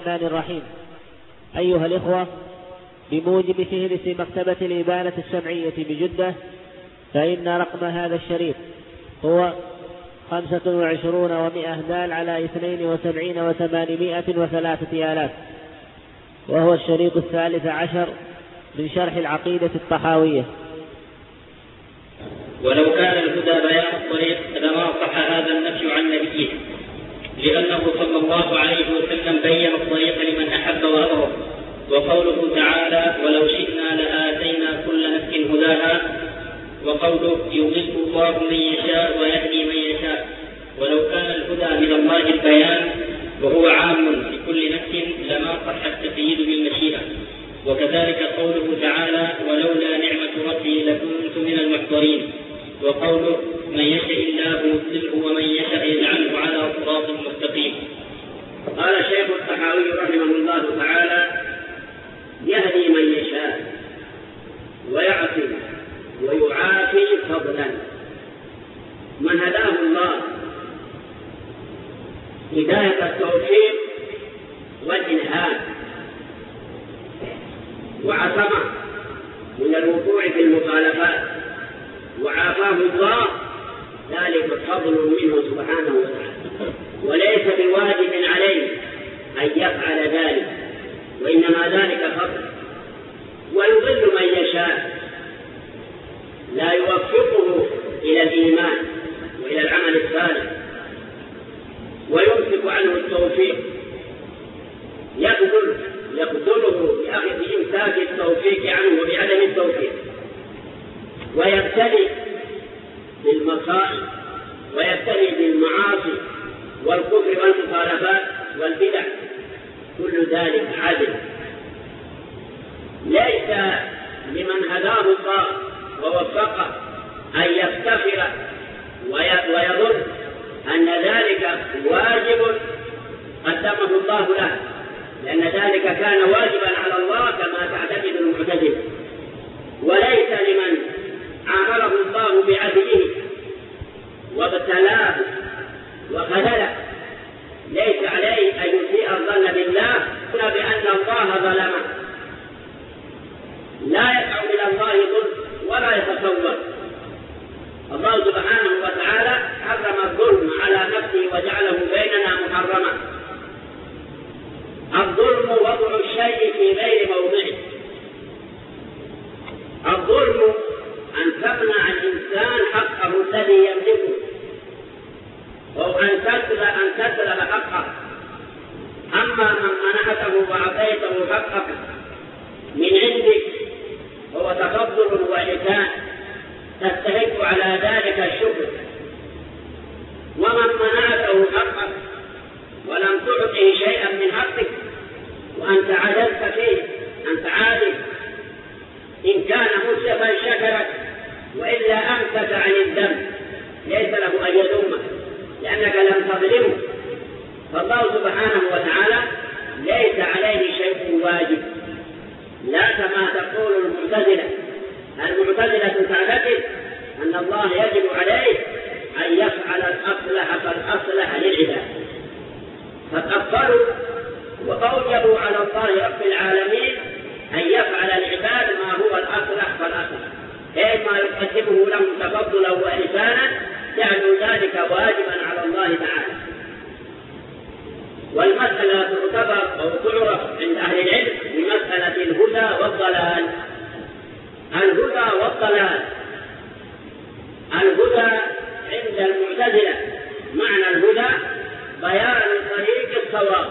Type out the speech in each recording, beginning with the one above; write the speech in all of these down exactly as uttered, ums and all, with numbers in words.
الرحمن الرحيم. أيها الإخوة، بموجب فهرس مكتبة الإبانة الشمعية بجدة، فإن رقم هذا الشريط هو خمسة وعشرون ومئة دال على اثنين وسبعين وثمانمائة وثلاثة آلاف، وهو الشريط الثالث عشر من شرح العقيدة الطحاوية. ولو كان الهدى بيان الطريق لما صح هذا النفي عن نبيه، لأنه صلى الله عليه وسلم بين الطريق لمن أحب وأمره. وقوله تعالى ولو شئنا لآتينا كل نفس هداها، وقوله يضل الله من يشاء ويهدي من يشاء. ولو كان الهدى من الله البيان وهو عام لكل نفس لما صح التقييد بالمشيئة. وكذلك قوله تعالى ولولا نعمة ربي لكنت من المحضرين. وقوله من يشاء الله يضله ومن يشاء يجعله على صراط مستقيم. قال الشيخ الطحاوي رحمه الله تعالى يهدي من يشاء ويعصي ويعافي فضلا. من هداه الله هداية التوفيق والإلهام وعصمه من الوقوع في المخالفات وعافاه الله، ذلك فضل منه سبحانه وتعالى، وليس بواجب عليه أن يفعل ذلك، وإنما ذلك فضل. ويضل من يشاء، لا يوفقه إلى الإيمان وإلى العمل الصالح، ويمسك عنه التوفيق، يقتل يقتله بإمساك التوفيق عنه وبعدم التوفيق، ويبتلي بالمصائب ويبتلي بالمعاصي والكفر والمخالفات والبدع. كل ذلك عدل. ليس لمن هداه الله ووفقه أن يفتخر ويظن أن ذلك واجب قدمه الله له، لأن ذلك كان واجبا على الله كما تعتقد المعتزلة. وليس لمن عامله الله بعدله وابتلاه وخذله، ليس عليه أن يسيء الظن بالله بأن الله ظلمه. لا يدعو إلى الله ظلم ولا يتصور. الله سبحانه وتعالى حرم الظلم على نفسه وجعله بيننا محرما. الظلم وضع الشيء في غير موضعه. الظلم أن تمنع الإنسان حقه الذي يملكه، أو أن تسلب أن تسلب حقه. أما من منعته وأعطيته حقك من عندك هو تفضل وإحسان تستحق على ذلك الشكر. ومن منعته حقك ولم تعطه شيئا من حقك وأنت عجزت فيه أنت عادل، إن كان مسلفا شكرك، وإلا أمسك عن الذنب ليس له أن يذمك لأنك لم تظلمه. فالله سبحانه وتعالى ليس عليه شيء واجب، لا كما تقول المعتزلة. المعتزلة تعتقد أن الله يجب عليه أن يفعل الأصلح فالأصلح للعباد، فكفروا وأوجبوا على الله رب العالمين أن يفعل العباد ما هو الأصلح فالأصلح، أي ما يقدمه لهم تفضلا وإحسانا، جعلوا ذلك واجبا على الله تعالى. والمسألة تعتبر أو تعرف عند أهل العلم بمسألة الهدى والضلال. الهدى والضلال، الهدى عند المعتزلة معنى الهدى بيان طريق الصواب،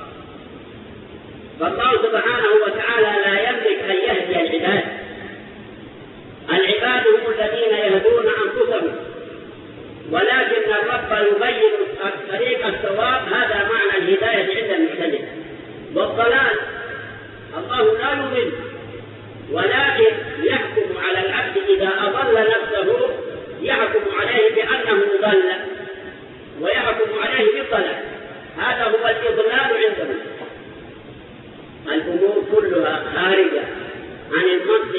فالله سبحانه وتعالى لا يملك أن يهدي العباد. العباد هم الذين يهدون أنفسهم، ولكن الرب يبين طريق الصواب. هذا معنى الهداية عند المعتزلة. والضلال الله لا يضل، ولكن يحكم على العبد إذا أضل نفسه، يحكم عليه بأنه ضل ويحكم عليه بالضلال. هذا هو الإضلال عندهم. الأمور كلها خارجة عن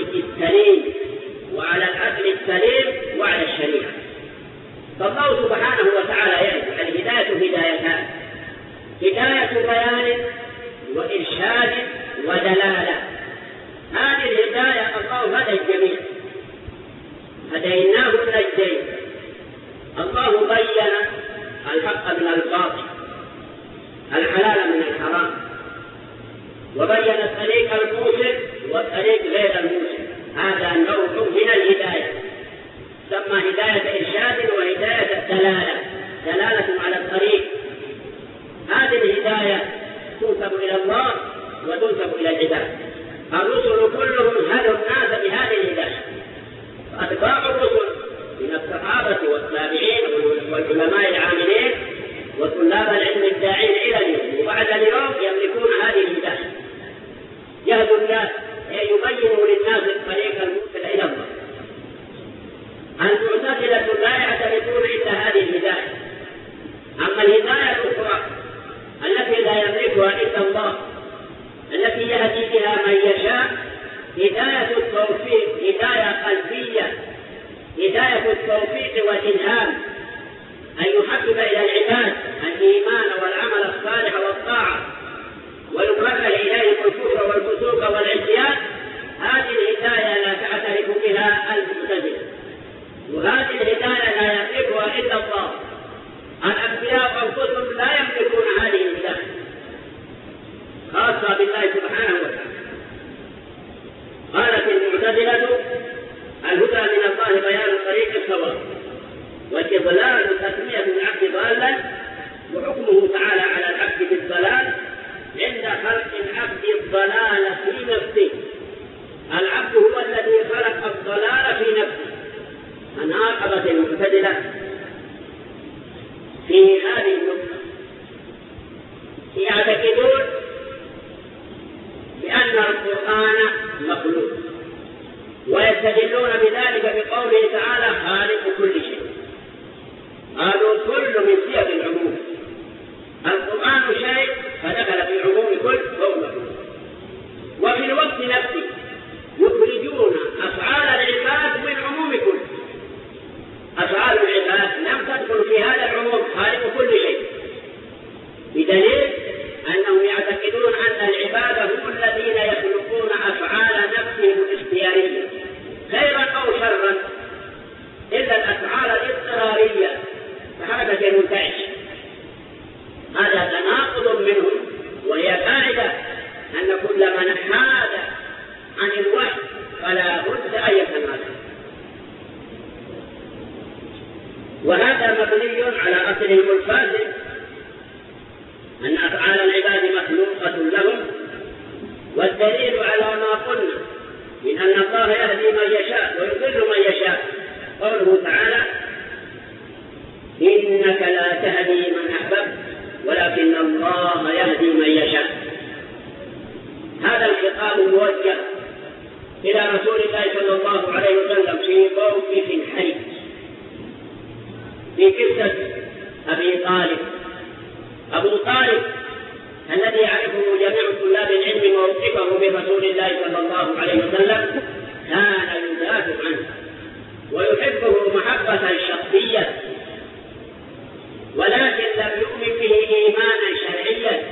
وبين الطريق الموصل والطريق غير الموصل. هذا نوع من الهداية، سمى هداية إرشاد وهداية الدلالة، دلالة على الطريق. هذه الهداية تنسب إلى الله وتنسب إلى العباد. الرسل كلهم هدوا الناس بهذه الهداية، وأتباع الرسل من الصحابة والتابعين والعلماء العاملين وطلاب العلم الداعين إلى اليوم وبعد اليوم يملكون هذه الهداية، يهدوا الناس يبينوا للناس الطريق الموصل إلى الله. المعتزلة لا يعترفون إلا هذه الهداية. أما الهداية الأخرى التي لا يملكها إلا الله، التي يهدي بها من يشاء، هداية التوفيق، هداية قلبية، هداية التوفيق والإلهام، أن يحبب إلى العباد الإيمان والعمل الصالح والطاعة ويكره إليه الكفر والفسوق والعصيان. هذه الهداية لا تعترف بها المعتزلة، وهذه الهداية لا يملكها إلا الله. الأنبياء أنفسهم لا يملكون هذه الهداية، خاصة بالله سبحانه وتعالى. قالت المعتزلة: الهدى من الله بيان طريق الصواب، والإضلال تسمية العبد ضالا، وحكمه تعالى على العبد بالضلال عند خلق العبد الضلال في نفسه. العبد هو الذي خلق الضلال في نفسه. من عاقبت المعتزلة في هذه النقطة يعتقدون بأن القرآن مخلوق، ويستدلون بذلك بقوله تعالى: خالق كل شيء. قالوا كل من صيغ العموم، القرآن شيء فدخل في عموم كل فهو مخلوق. وفي الوقت نفسه يخرجون أفعال العباد من عموم كل. أفعال العباد لم تدخل في هذا العموم، خالق كل شيء، بدليل أنهم يعتقدون أن العباد هم الذين يخلقون أفعال نفسهم الاختيارية خيرا أو شرا، إلا الأفعال الاضطرارية كحركة المنتعش. هذا تناقض منهم، وهي قاعدة أن كل من حاد عن الوحي فلا بد أن يتناقض. وهذا مبني على أصلهم الفاسد، أن أفعال العباد مخلوقة لهم. والدليل على ما قلنا من أن الله يهدي من يشاء ويضل من يشاء قوله تعالى: إنك لا تهدي من أحببت ولكن الله يهدي من يشاء. هذا الخطاب موجه إلى رسول الله صلى الله عليه وسلم في موقف حرج في قصة أبي طالب. أبو طالب الذي يعرفه جميع طلاب العلم موقفه برسول الله صلى الله عليه وسلم كان يدافع عنه ويحبه محبة شخصية، ولكن لم يؤمن به إيمانا شرعيا.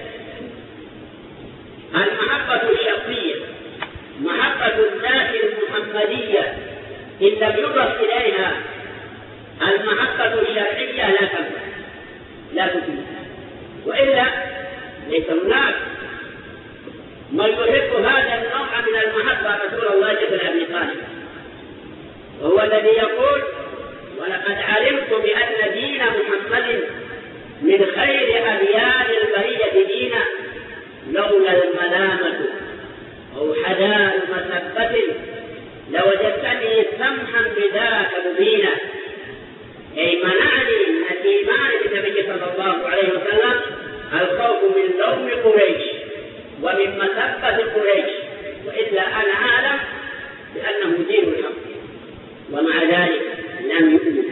المحبة الشخصية محبة الذات المحمدية إن لم يضف إليها المحبة الشرعية لا تنفع لا تفيد، وإلا ليس هناك من يحب هذا النوع من المحبة رسول الله بن أبي طالب، وهو الذي يقول: ولقد علمت بأن دين محمد من خير أديان البرية دينا، لولا الملامة أو حداء مسبة لوجدتني سمحا بذاك مبينا. أي منعني من الإيمان بالنبي صلى الله عليه وسلم الخوف من لوم قريش ومن مسبة قريش، وإلا أنا أعلم بأنه دين الحق، ومع ذلك لم يؤمن.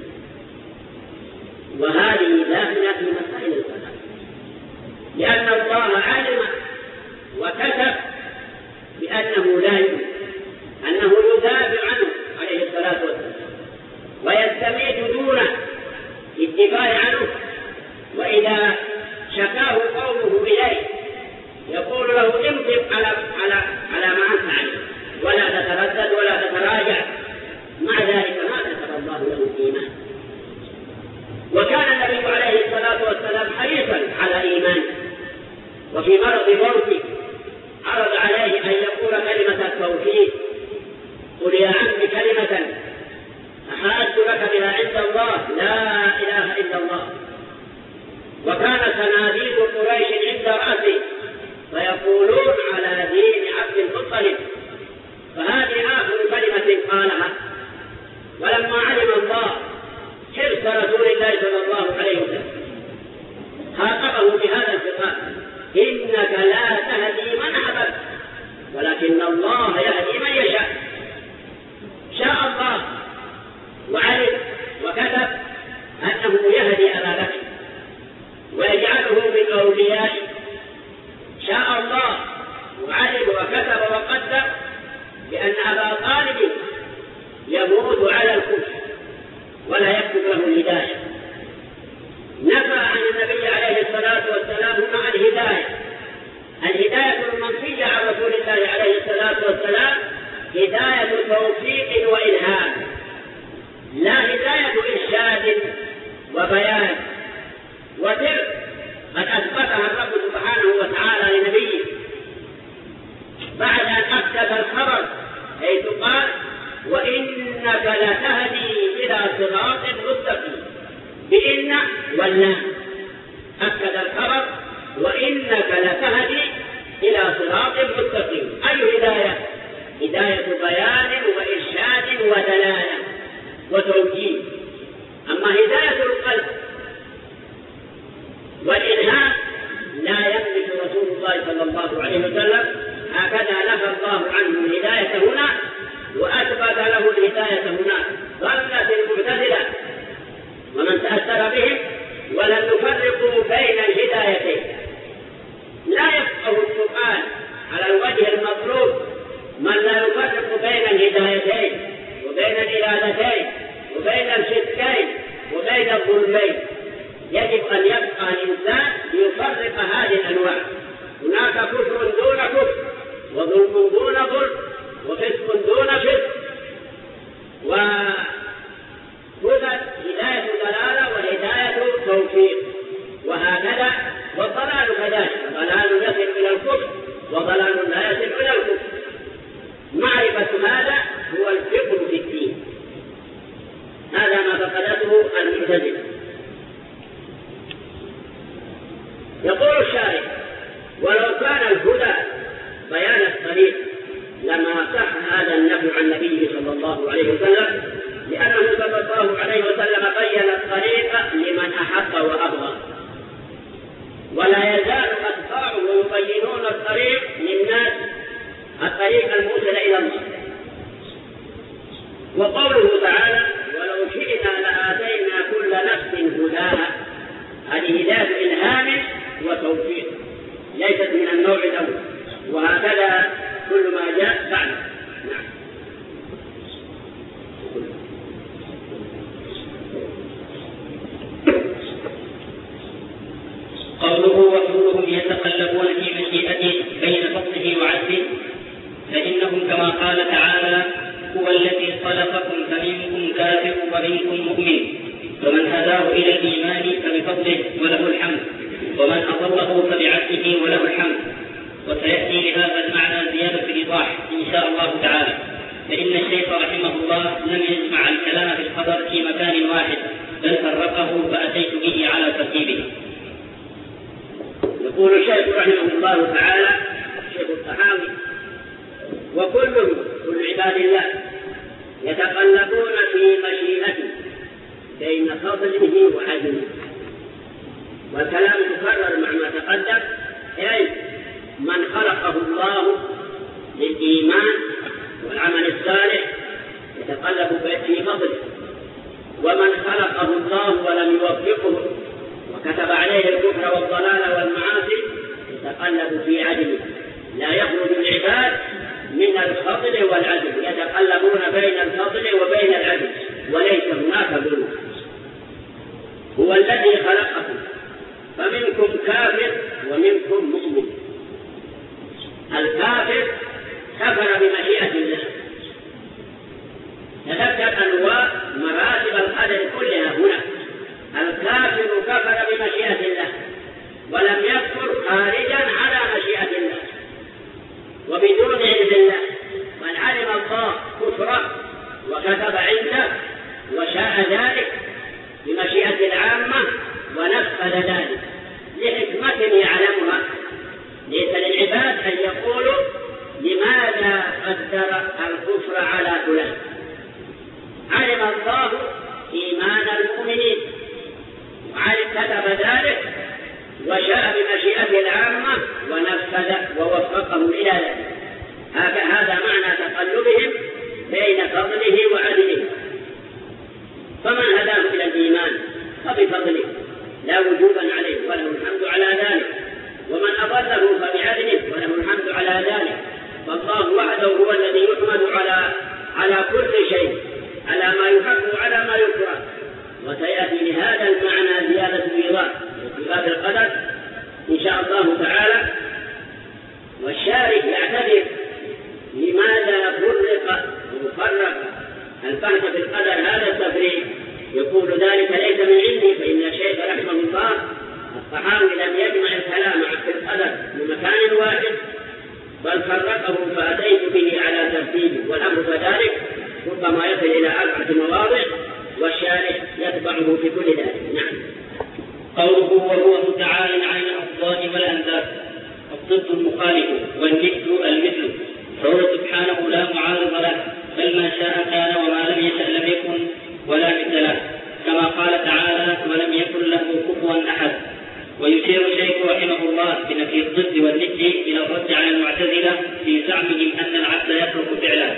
وهذه داخلة في مسائل القدر، لأن الله علم وكتب بأنه لا يؤمن، أنه يدافع عنه عليه الصلاة والسلام ويستميت دونه الدفاع عنه، وإذا شكاه قومه إليه يقول له: امضي على على على ما أنت عليه ولا تتردد ولا تتراجع. مع ذلك ما كتب الله له الإيمان. وكان النبي عليه الصلاة والسلام حريصا على إيمانه، وفي مرض موته عرض عليه أن يقول كلمة التوحيد قل يا عم كلمة أحاج لك بها عند الله لا إله إلا الله. وكان صناديد قريش عند رأسه فيقولون على دين عبد المطلب، فهذه آخر كلمة قالها. ولما علم الله حرص رسول الله صلى الله عليه وسلم خاطبه بهذا الخطاب: إنك لا تهدي من أحببت ولكن الله يهدي من يشاء. شاء الله وعلم وكتب أنه يهدي أبا بكر ويجعله من أوليائه. شاء الله وعلم وكتب وقدر بأن أبا طالب يموت على الكفر ولا يكتب له الهداية. نفى عن النبي عليه الصلاة والسلام مع الهداية. الهداية المنفية عن رسول الله عليه الصلاة والسلام هداية توفيق وإلهام، لا هداية إرشاد وبيان وترك قد أثبتها الرب سبحانه وتعالى لنبيه بعد أن أكد الخبر، حيث قال: وإنك لتهدي إلى صراط مستقيم بإن واللام. أكد الخبر: وإنك لتهدي إلى صراط مستقيم. أي هداية؟ هداية بيان وإرشاد ودلالة وتوجيه. أما هداية القلب والإلهام لا يملك رسول الله صلى الله عليه وسلم. هكذا نفى الله عنه الهداية هنا وأثبت له الهداية هناك. ضلت المعتزلة ومن تأثر بهم ولم يفرقوا بين الهدايتين. لا يفقه السؤال على الوجه المطلوب من لا يفرق بين الهدايتين وبين الإرادتين وبين الشركين وبين الظلمين. يجب أن يبقى الإنسان ليفرق هذه الأنواع. هناك كفر دون كفر، وظلم دون ظلم، وفسق دون فسق، وهدى هداية دلالة وهداية توفيق، وهكذا. والضلال كذلك، ضلال يصل إلى الكفر وضلال لا يصل إلى الكفر. معرفة هذا هو الفقه في الدين. هذا ما فقدته المعتزلة. يقول الشارع: ولو كان الهدى بيان الطريق لما صح هذا النفي عن النبي صلى الله عليه وسلم، لأنه صلى الله عليه وسلم بين الطريق لمن أحب وأبغى، ولا يزال أتباعه يبينون الطريق للناس، الطريق الموصل إلى الله. وقوله تعالى: ولو شئنا لآتينا كل نفس هداها، هذه هداية إلهام وتوفيق، ليست من النوع الأول. وهكذا كل ما جاء بعد. نعم. قوله: وكلهم يتقلبون في مشيئته بين فضله وعدله، فإنهم كما قال تعالى: هو الذي خلقكم فمنكم كافر ومنكم مؤمن، فمن هداه إلى الإيمان فبفضله وله الحمد، ومن أضله فبعدله وله الحمد. وسيأتي لهذا المعنى زيادة الإيضاح إن شاء الله تعالى، فإن الشيخ رحمه الله لم يجمع الكلام في الخبر في مكان واحد، بل فرقه فأتيت به على ترتيبه. يقول الشيخ رحمه الله تعالى الشيخ الطحاوي: وكل كل عباد الله يتقلبون في مشيئته بين فضله وعدله. والكلام يكرر مع ما تقدم، أي من خلقه الله للإيمان والعمل الصالح يتقلب في فضله، ومن خلقه الله ولم يوفقه وكتب عليه الكفر والضلال والمعاصي يتقلب في عدله. لا يخرج العباد من الفضل والعدل، يتقلبون بين الفضل وبين العدل، وليس هناك ظلم. هو الذي خلقكم فمنكم كافر ومنكم مؤمن. الكافر كفر بمشيئة الله. تذكر أنواع مراتب القدر كلها هنا. الكافر كفر بمشيئة الله ولم يكفر خارجا على مشيئة الله. أن يقولوا لماذا قدر الكفر على فلان؟ علم الله إيمان المؤمنين وعلم كتب ذلك وشاء بمشيئته العامة ونفذ ووفقهم إلى ذلك. هذا معنى تقلبهم بين فضله وعدله. فمن هداه إلى الإيمان فبفضله لا وجوبا عليه وله الحمد على ذلك، ومن أضله فبعدله وله الحمد على ذلك. فالله وحده هو الذي يحمد على على كل شيء، على ما يحب وعلى ما يكره. وسيأتي لهذا المعنى زيادة إيضاح في باب القدر إن شاء الله تعالى. والشارح يعتذر لماذا فرق وفرق البحث في القدر هذا التفريق، يقول ذلك ليس من عندي، فإن الشيخ رحمه الله الطحاوي لم يجمع الكلام في القدر بمكان واحد بل فرقه فأتيت به على ترتيبه، والأمر كذلك ربما يصل إلى أربعة مواضع والشارح يتبعه في كل ذلك. نعم. قوله وهو متعال عن الأضداد والأنداد الضد المخالف والند المثل، فهو سبحانه لا معارض له، بل ما شاء كان وما لم يشأ لم يكن ولا مثل له، كما قال تعالى ولم يكن له كفوا أحد. ويشير الشيخ رحمه الله بنفي الضد والند إلى الرد على المعتزلة في زعمهم أن العبد يترك فعله.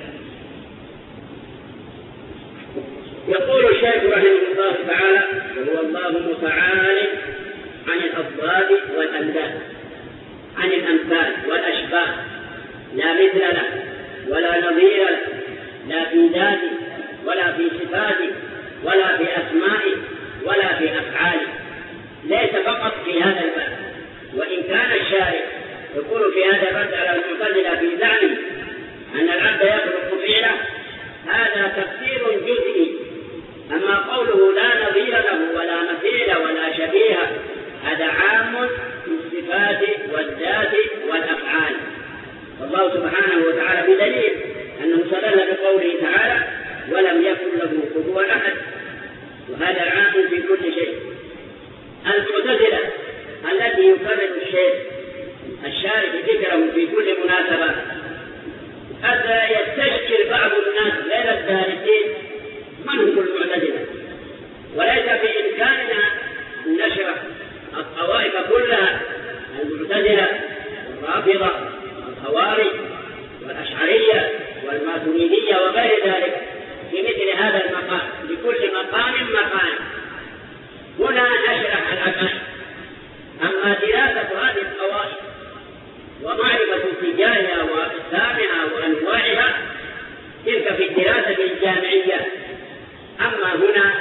يقول الشيخ رحمه الله تعالى وهو الله متعال عن الأضداد والأنداد، عن الأمثال والأشباه، لا مثل له ولا نظير له، لا في ذاته ولا في صفاته ولا في أسمائه ولا في أفعاله. ليس فقط في هذا الباب، وإن كان الشارع يقول في هذا الرد على المعتزلة في زعمه أن العبد يخلق فعله، هذا تفسير جزئي. أما قوله لا نظير له ولا مثيل ولا شبيه هذا عام في الصفات والذات والأفعال. والله سبحانه وتعالى بدليل أنه استدل بقوله تعالى ولم يكن له كفوا أحد، وهذا عام في كل شيء. المعتزلة التي يكرر الشيخ الشارع ذكره في كل مناسبة، حتى يستشكل بعض الناس غير الدارسين من هم المعتزلة، وليس في إمكاننا نشرح الطوائف كلها، المعتزلة والرافضة والخوارج والأشعرية والماتريدية وغير ذلك في مثل هذا المقام، لكل مقام مقام. هنا نشرح الأكل. أما دراسة هذه الطوائف ومعرفة اتجاهها وأقسامها وأنواعها تلك في الدراسة الجامعية. أما هنا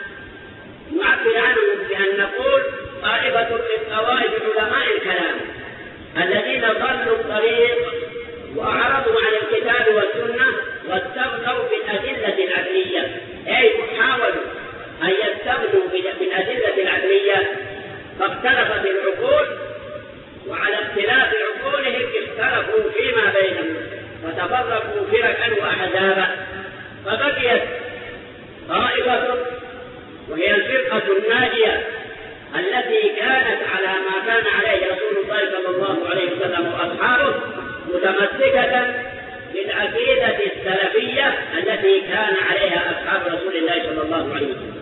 نعبر عنهم بأن نقول طائفة من طوائف علماء الكلام الذين ضلوا الطريق وأعرضوا عن الكتاب والسنة واستغنوا بالأدلة العقلية، أي حاولوا أن يستغنوا بالأدلة العقلية، فاختلفت العقول، وعلى اختلاف عقولهم اختلفوا فيما بينهم فتفرقوا فرقا وأحزابا. فبقيت طائفة وهي الفرقة الناجية التي كانت على ما كان عليه رسول الله صلى الله عليه وسلم وأصحابه، متمسكة بالعقيدة السلفية التي كان عليها أصحاب رسول الله صلى الله عليه وسلم،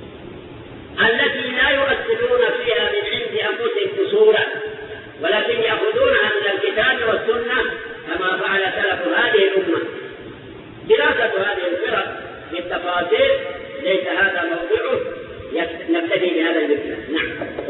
التي لا يؤثرون فيها من عند أنفسهم قصورا، ولكن يأخذونها من الكتاب والسنة كما فعل سلف هذه الأمة. دراسة هذه الفرق بالتفاصيل ليس هذا موضوعه، نبتدي بهذا الذكر. نعم.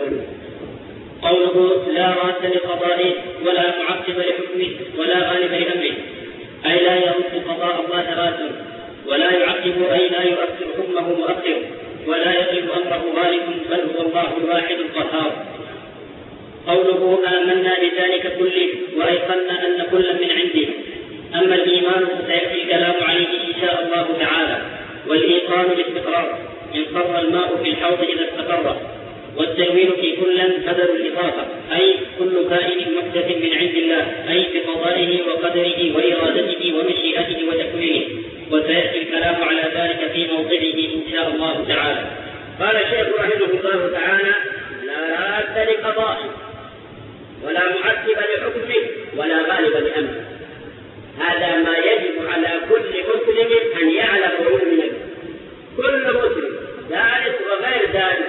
قوله لا راد لقضائه ولا معقب لحكمه ولا غالب لأمره، أي لا يرد قضاء الله راد، ولا يعقب أي لا يؤخر حكمه مؤخر، ولا يغلب أمره غالب، بل هو الله الواحد القهار. قوله آمنا بذلك كله وأيقنا أن كل من عنده. أما الإيمان فسيأتي الكلام عليه إن شاء الله تعالى. والإيقان الاستقرار، انقر الماء في الحوض إذا استقر. والتنوين في كلا بدل الإضافة، أي كل كائن محدث من عند الله، أي بقضائه وقدره وإرادته ومشيئته وتكوينه. وسيأتي الكلام على ذلك في موضعه إن شاء الله تعالى. قال الشيخ رحمه الله تعالى لا راد لقضائه ولا معقب لحكمه ولا غالب لأمره. هذا ما يجب على كل مسلم أن يعلم ويؤمن به. كل مسلم ذلك وغير ذلك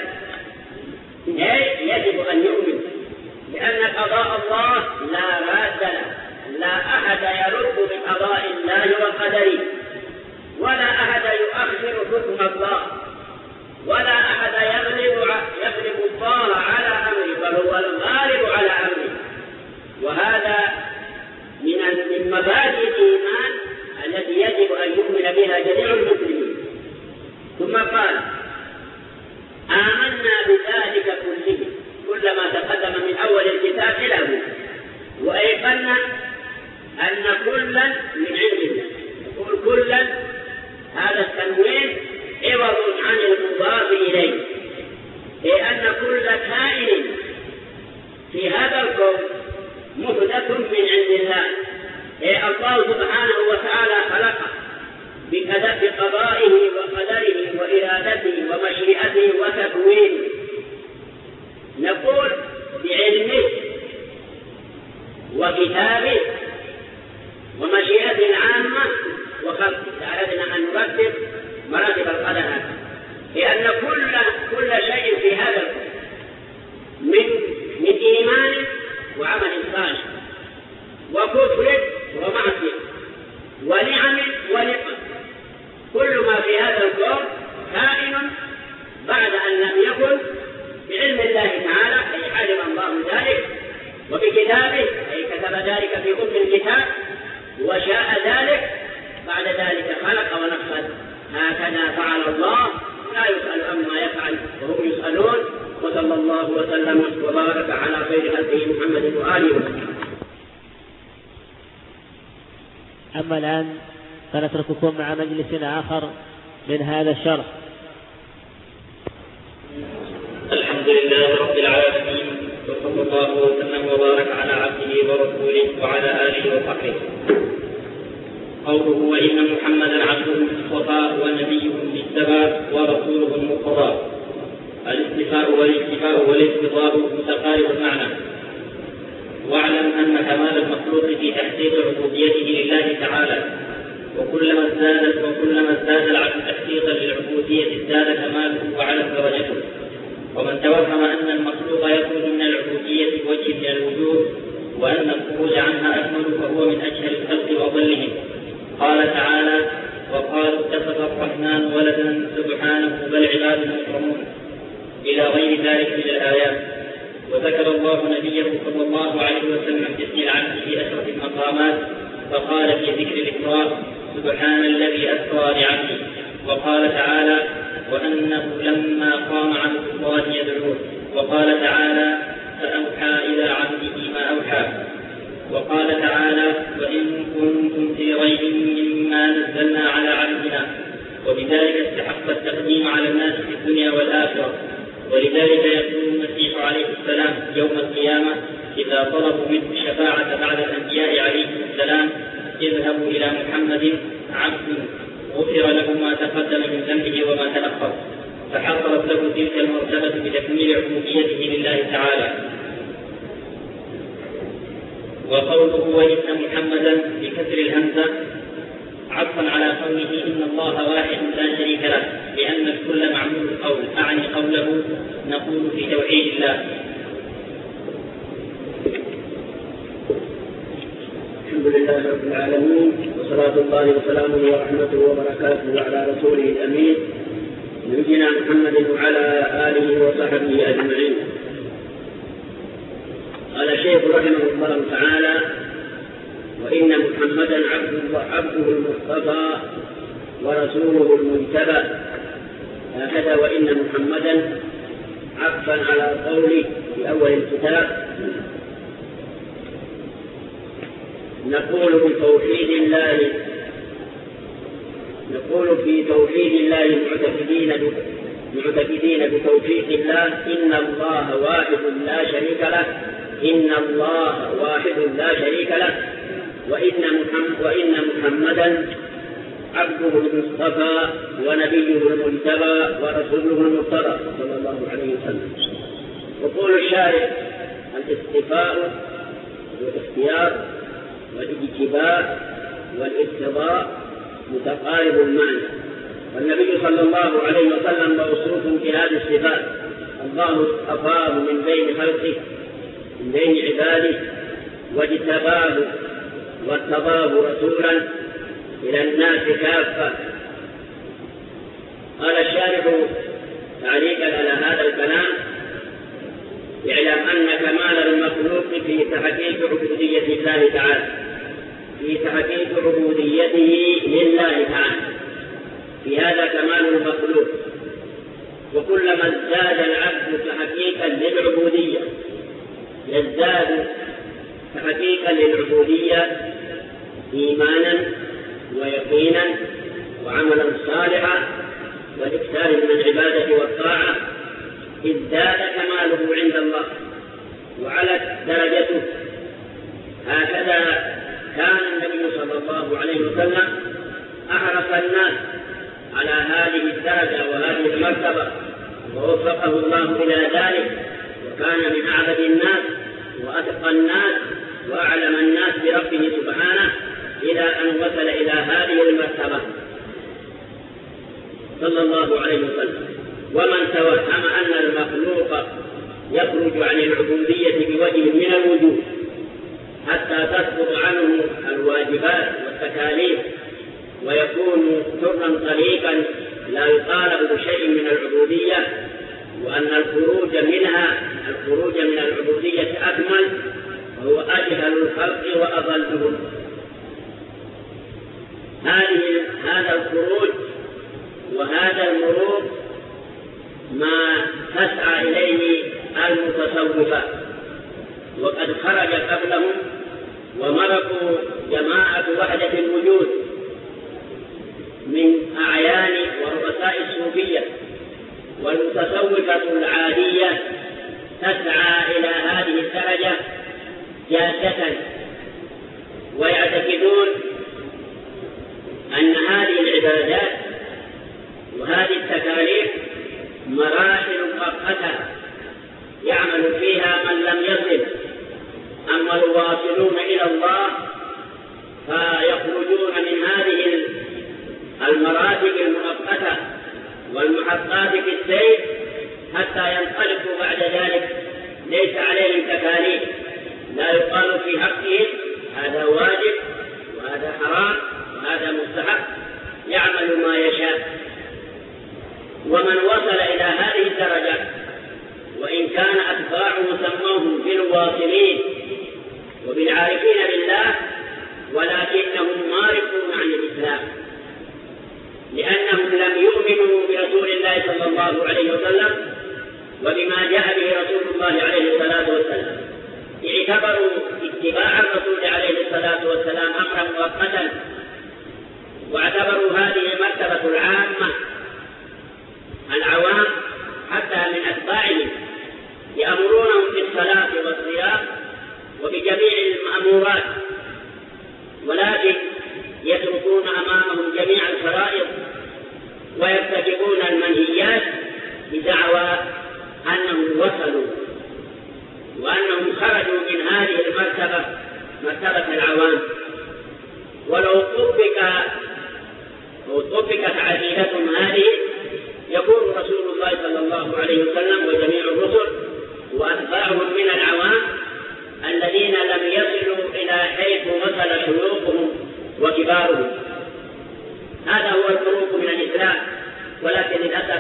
يجب أن يؤمن، لأن قضاء الله لا راد له، لا أحد يرد بقضاء الله وقدره، ولا أحد يؤخر حكم الله، ولا أحد يغلب يغلب الله على أمره، بل هو الغالب على أمره. وهذا من من مبادئ الإيمان التي يجب أن يؤمن بها جميع المسلمين. ثم قال: آمنا بذلك كله، كل ما تقدم من أول الكتاب إلى هنا، وأيقنا أن كلا من علم الله. يقول كلا، هذا التنوين عوض عن المضاف إليه، لأن كل كائن في هذا الكون محدث من عند الله. إيه الله سبحانه وتعالى خلقه بقضائه وقدره وإرادته ومشيئته وتكوينه. نقول بعلمه وكتابه ومشيئته العامة وخلقه. أردنا أن نرتب مراتب القدر، لأن كل كل شيء في هذا الكون من من إيمان وعمل صالح وكفر ومعصية ونعم ونقم، كل ما في هذا الكون كائن بعد أن لم يكن بعلم الله تعالى، أي علم الله ذلك، وبكتابه أي كتب ذلك في أم الكتاب، وشاء ذلك بعد ذلك خلق ونفذ. هكذا فعل الله، لا يسأل عما يفعل وهم يسألون. وصلى الله وسلم وبارك على خير خلقه محمد وآله وسلم. أما الآن فنترككم مع مجلس آخر من هذا الشرح. الحمد لله رب العالمين، وصلى الله وسلم وبارك على عبده ورسوله وعلى آله وصحبه. قوله: وإن محمدا عبده المصطفى ونبيه المجتبى ورسوله المقتضى. الاستفاء والاكتفاء والاستضاء متقارب المعنى. واعلم أن كمال المخلوق في تحقيق عبوديته لله تعالى، وكلما ازدادت وكلما ازداد العبد تحقيقا للعبودية ازداد كماله وعلت درجته. ومن توهم أن المخلوق يخرج من العبودية بوجه من الوجوه وأن الخروج عنها أكمل فهو من أجهل الخلق وأضلهم. قال تعالى: وقالوا اتخذ الرحمن ولدا سبحانه بل عباد مكرمون، إلى غير ذلك من الآيات. وذكر الله نبيه صلى الله عليه وسلم باسم العبد في أشرف المقامات، فقال في ذكر الإكرام: سبحان الذي أسرى لعبده. وقال تعالى: وأنه لما قام عبد الله يدعوه. وقال تعالى: فأوحى إلى عبده ما أوحى. وقال تعالى: وإن كنتم في ريب مما نزلنا على عبدنا. وبذلك استحق التقديم على الناس في الدنيا والآخرة. ولذلك يقول المسيح عليه السلام يوم القيامة إذا طلبوا منه الشفاعة بعد الأنبياء عليهم السلام: اذهبوا إلى محمد عبد غفر له ما تقدم من ذنبه وما تأخر. فحصلت له تلك المرتبة بتكميل عبوديته لله تعالى. وقوله: وإن محمدا بكسر الهمزة عطفا على قوله إن الله واحد لا شريك له، لأن الكل معمول القول، أعني قوله نقول في توحيد الله. الحمد لله رب العالمين، وصلاة الله وسلامه ورحمته وبركاته على رسوله الأمين نبينا محمد وعلى آله وصحبه أجمعين. قال الشيخ رحمه الله تعالى: وإن محمدا عبده المصطفى ورسوله المجتبى. هكذا وإن محمدا عطفا على قوله في أول الكتاب. نقول بتوحيد الله نقول في توحيد الله معتقدين معتقدين بتوحيد الله إن الله واحد لا شريك له إن الله واحد لا شريك له وإن محمد وإن محمدا عبده المصطفى ونبيه المجتبى ورسوله المرتضى صلى الله عليه وسلم. وقول الشارع: الاستفاء والاختيار والاجتباء والاقتضاء متقارب المعنى، والنبي صلى الله عليه وسلم موصوف بهذه الصفات. الله اصطفاه من بين خلقه من بين عباده واجتباه وارتضاه رسولا إلى الناس كافة. قال الشارح تعليقا على هذا الكلام: اعلم أن كمال المخلوق في تحقيق عبودية الله تعالى في تحقيق عبوديته لله تعالى، في هذا كمال المخلوق. وكلما ازداد العبد تحقيقا للعبودية يزداد تحقيقا للعبودية إيمانا ويقينا وعملا صالحا والاكثار من العبادة والطاعة، ازداد كماله عند الله وعلت درجته. هكذا كان النبي صلى الله عليه وسلم أحرص الناس على هذه الدرجة وهذه المرتبة، ووفقه الله إلى ذلك، وكان من أعبد الناس وأتقى الناس وأعلم الناس بربه سبحانه إلى أن وصل إلى هذه المرتبة صلى الله عليه وسلم. ومن توهم أن المخلوق يخرج عن العبودية بوجه من الوجوه حتى تسقط عنه الواجبات والتكاليف ويكون حرا طليقا لا يطالب بشيء من العبودية، وأن الخروج منها الخروج من العبودية أكمل، وهو أجهل الخلق وأضلهم. هذه هذا الخروج وهذا المرور ما تسعى إليه المتصوفة، وقد خرج قبلهم ومرقوا جماعة وحدة الوجود من أعيان ورؤساء الصوفية، والمتصوفة العادية تسعى إلى هذه الدرجة جادة، ويعتقدون أن هذه العبادات وهذه التكاليف مراحل مؤقتة يعمل فيها من لم يصل. أما الواصلون إلى الله فيخرجون من هذه المراتب المؤقتة والمحطات في السير حتى ينطلقوا بعد ذلك ليس عليهم تكاليف، لا يقال في حقهم هذا واجب وهذا حرام وهذا مستحب، يعمل ما يشاء. ومن وصل إلى هذه الدرجة وإن كان أتباعه سموهم بالواصلين وبالعارفين بالله، ولكنهم مارقون عن الإسلام، لأنهم لم يؤمنوا برسول الله صلى الله عليه وسلم وبما جاء به رسول الله عليه الصلاة والسلام. اعتبروا اتباع الرسول عليه الصلاة والسلام أمرا مؤقتا، واعتبروا هذه المرتبة العامة العوام حتى من أتباعهم يأمرونهم بالصلاة والصيام وبجميع المأمورات، ولكن يتركون أمامهم جميع الفرائض ويرتكبون المنهيات بدعوى أنهم وصلوا وأنهم خرجوا من هذه المرتبة مرتبة العوام. ولو طبق لو طبقت عقيدتهم هذه يكون رسول الله صلى الله عليه وسلم وجميع الرسل وأتباعهم من العوام الذين لم يصلوا إلى حيث وصل شيوخهم وكبارهم. هذا هو الخروج من الإسلام. ولكن للأسف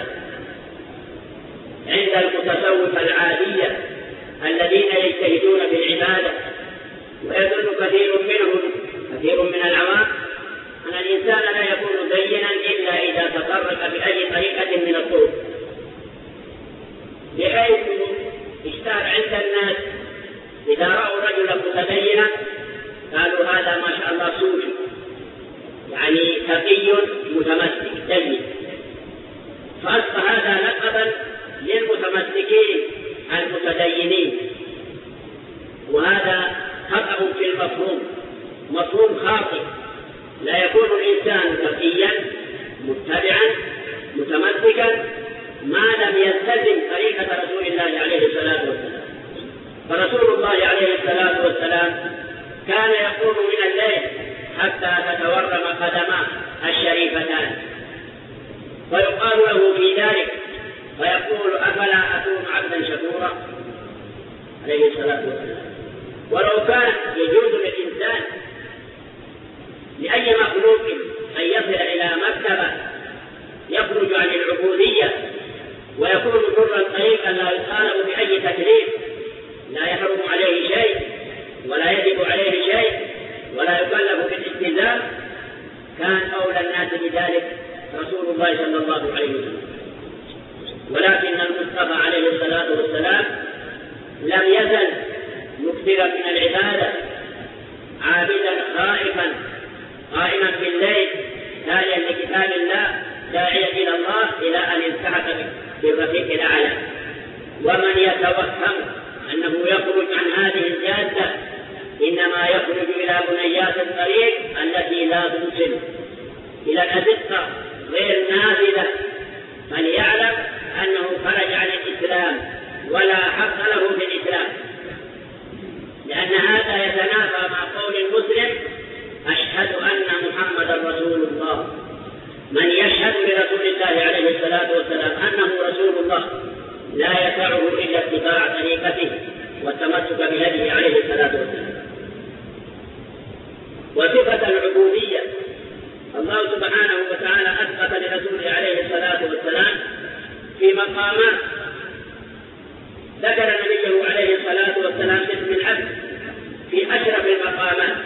عند المتصوفة العادية الذين يجتهدون في العبادة، ويظن كثير منهم كثير من العوام أن الإنسان لا يكون دينا إلا إذا تطرق بأي طريقة من الطرق، بحيث اشتهر عند الناس إذا رأوا رجلا متدينا قالوا هذا ما شاء الله صوفي، يعني تقي متمسك دين، فأصبح هذا لقبا للمتمسكين المتدينين. وهذا خطأ في المفهوم، مفهوم خاطئ. لا يكون الإنسان تقيا متبعا متمسكا ما لم يلتزم طريقة رسول الله عليه الصلاة والسلام. فرسول الله عليه الصلاة والسلام كان يقوم من الليل حتى تتورم قدماه الشريفتان، ويقال له في ذلك ويقول أفلا أكون عبدا شكورا عليه الصلاة والسلام. ولو كان يجوز للإنسان لأي مخلوق أن يصل إلى مرتبة يخرج عن العبودية ويكون حرا طريقا لا يطالب بأي تكليف، لا يحرم عليه شيء ولا يجب عليه شيء ولا يكلف بالالتزام، كان أولى الناس بذلك رسول الله صلى الله عليه وسلم. ولكن المصطفى عليه الصلاة والسلام لم يزل مكثرا من العبادة، عابدا خائفا قائما بالليل تاليا لكتاب الله داعيا إلى الله إلى أن التحق بالرفيق الأعلى. ومن يتوهم أنه يخرج عن هذه الجادة إنما يخرج إلى بنيات الطريق التي لا توصل إلى الأزقة غير نافذة، فليعلم أنه خرج عن الإسلام ولا حق له في الإسلام، لأن هذا يتنافى مع قول المسلم أشهد أن محمدا رسول الله. من يشهد لرسول الله عليه الصلاة والسلام أنه رسول الله لا يسعه إلا اتباع طريقته والتمسك بهديه عليه الصلاة والسلام. وصفة العبودية الله سبحانه وتعالى أثبت لرسوله عليه الصلاة والسلام في مقامات، ذكر نبيه عليه الصلاة والسلام اسم العبد في أشرف المقامات،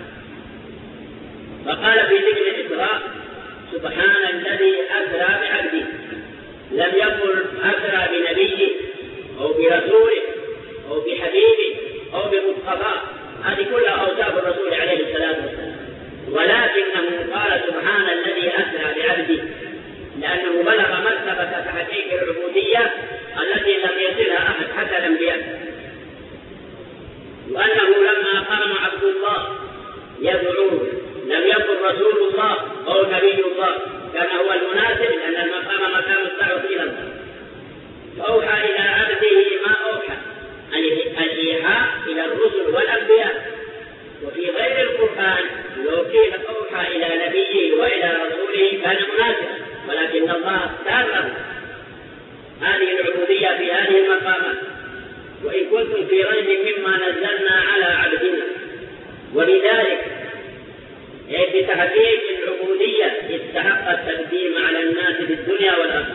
فقال في ذكر الإسراء سبحان الذي أسرى بعبده، لم يقل أسرى بنبيه أو برسوله أو بحبيبه أو بمصطفاه، هذه كلها أوصاف الرسول عليه الصلاة والسلام، ولكنه قال سبحان الذي أسرى بعبده لأنه بلغ مرتبة تحقيق العبودية التي لم يصلها أحد حتى الأنبياء، وأنه لما قام عبد الله يدعوه لم يكن رسول الله أو نبي الله، كان هو المناسب لأن المقام مقام الدعوة إلى الله، فأوحى إلى عبده ما أوحى الإيحاء إلى الرسل والأنبياء. وفي غير القرآن لو قيل أوحى إلى نبيه وإلى رسوله كان مناسبا، ولكن الله اختار هذه العبودية في هذه المقامات. وإن كنتم في ريب مما نزلنا على عبدنا، ولذلك في تحقيق العبودية استحق التقديم على الناس في الدنيا والآخرة.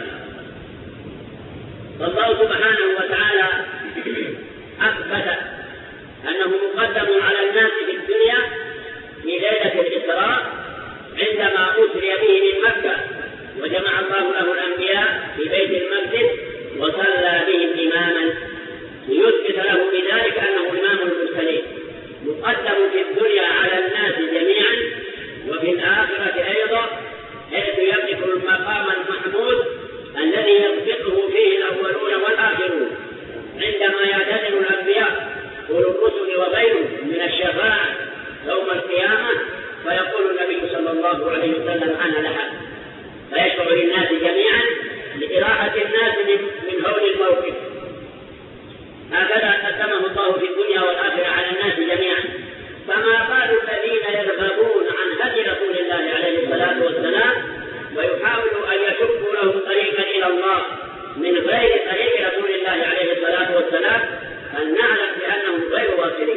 فالله سبحانه وتعالى أثبت أنه مقدم على الناس في الدنيا في ليلة الإسراء عندما أسري به من مكة وجمع الله له الأنبياء في بيت المقدس وصلى بهم إماما ليثبت له بذلك أنه إمام المرسلين، مقدم في الدنيا على الناس جميعا وفي الآخرة أيضا، حيث يقف المقام المحمود الذي يسبقه فيه الأولون والآخرون عندما يعتذر الأنبياء أولو الرسل وغيرهم من الشفاعة يوم القيامة، فيقول النبي صلى الله عليه وسلم أنا لها، فيشفع للناس جميعا لإراحة الناس من هول الموقف. هكذا قدمه الله في الدنيا والآخرة على الناس جميعا، فما بال الذين يرغبون عن هدي رسول الله عليه الصلاة والسلام ويحاولوا أن يشقوا لهم طريقا إلى الله من غير طريق رسول الله عليه الصلاة والسلام، فلنعلم بأنهم غير واصلين.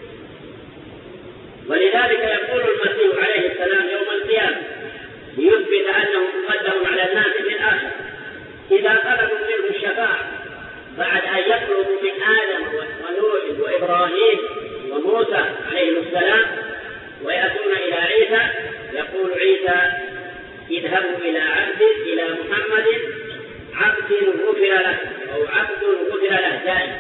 ولذلك يقول المسيح عليه السلام يوم القيامة ليثبت أنه مقدم على الناس في الآخرة إذا طلبوا منه الشفاعة بعد أن يطلبوا من آدم ونوح وإبراهيم وموسى عليهم السلام ويأتون إلى عيسى، يقول عيسى اذهبوا إلى عبد إلى محمد عبد غفر له أو عبد غفر له دائما.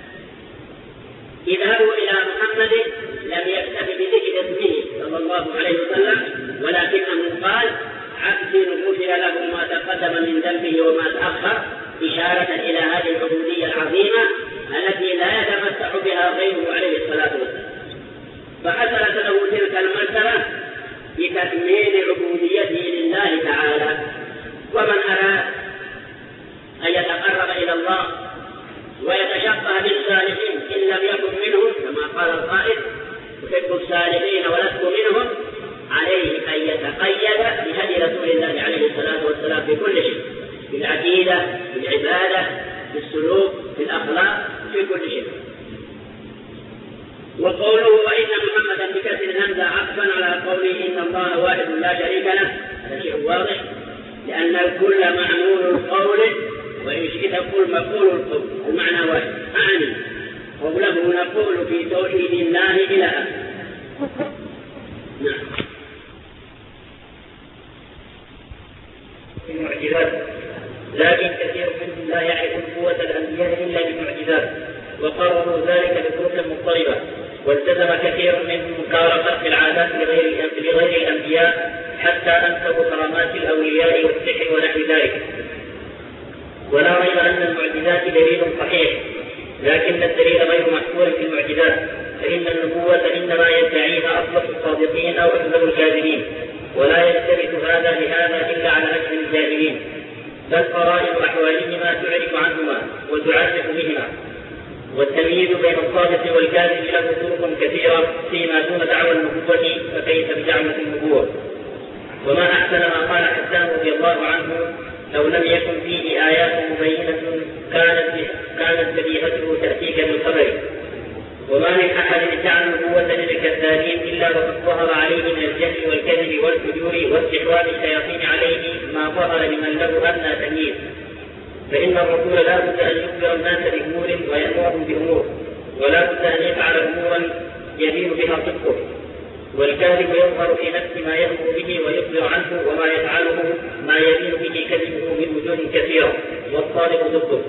اذهبوا إلى محمد لم يكتف بذكر اسمه صلى الله عليه وسلم، ولكنه قال عبد غفر له ما تقدم من ذنبه وما تأخر، إشارة إلى هذه العبودية العظيمة التي لا يتمتع بها غيره عليه الصلاة والسلام. فحصلت له تلك المرتبة بتكميل عبوديته لله تعالى. ومن أراد أن يتقرب إلى الله ويتشبه بالصالحين إن لم يكن منهم، كما قال القائل يحب لكن كثير منهم لا يعرف قوة الأنبياء إلا بالمعجزات، وقرروا ذلك بطرق مضطربة، والتزم كثير منهم مكارمة العادات لغير الأنبياء حتى أنسبوا كرامات الأولياء والسحر ونحو ذلك. ولا ريب أن المعجزات دليل صحيح، لكن الدليل غير محصور في المعجزات، فإن النبوة إنما يدعيها أصدق الصادقين أو أكذب الكاذبين، ولا يلتبس هذا لهذا إلا على وجه الجاهلين، بل قرائن أحوالهما تعرف عنهما وتعرف بهما. والتمييز بين الصادق والكاذب له طرق كثيرة فيما دون دعوى النبوة، فكيف بدعوة النبوة؟ وما أحسن ما قال حسان رضي الله عنه: لو لم يكن فيه آيات مبينة كانت كانت بديهته تأتيك بالخبر. وما من أحد ادعى النبوة للكذابين إلا وقد ظهر عليه من الجهل والكذب والفجور واستحواذ الشياطين عليه ما ظهر لمن له أدنى تمييز. فإن الرسول لا بد أن يخبر الناس بأمور ويأمرهم بأمور، ولا بد أن يفعل أمورا يبين بها صدقه. والكاذب يظهر في نفس ما يأمر به ويخبر عنه، وما يفعله ما يبين به كذبه من وجوه كثيرة، والصادق ضده.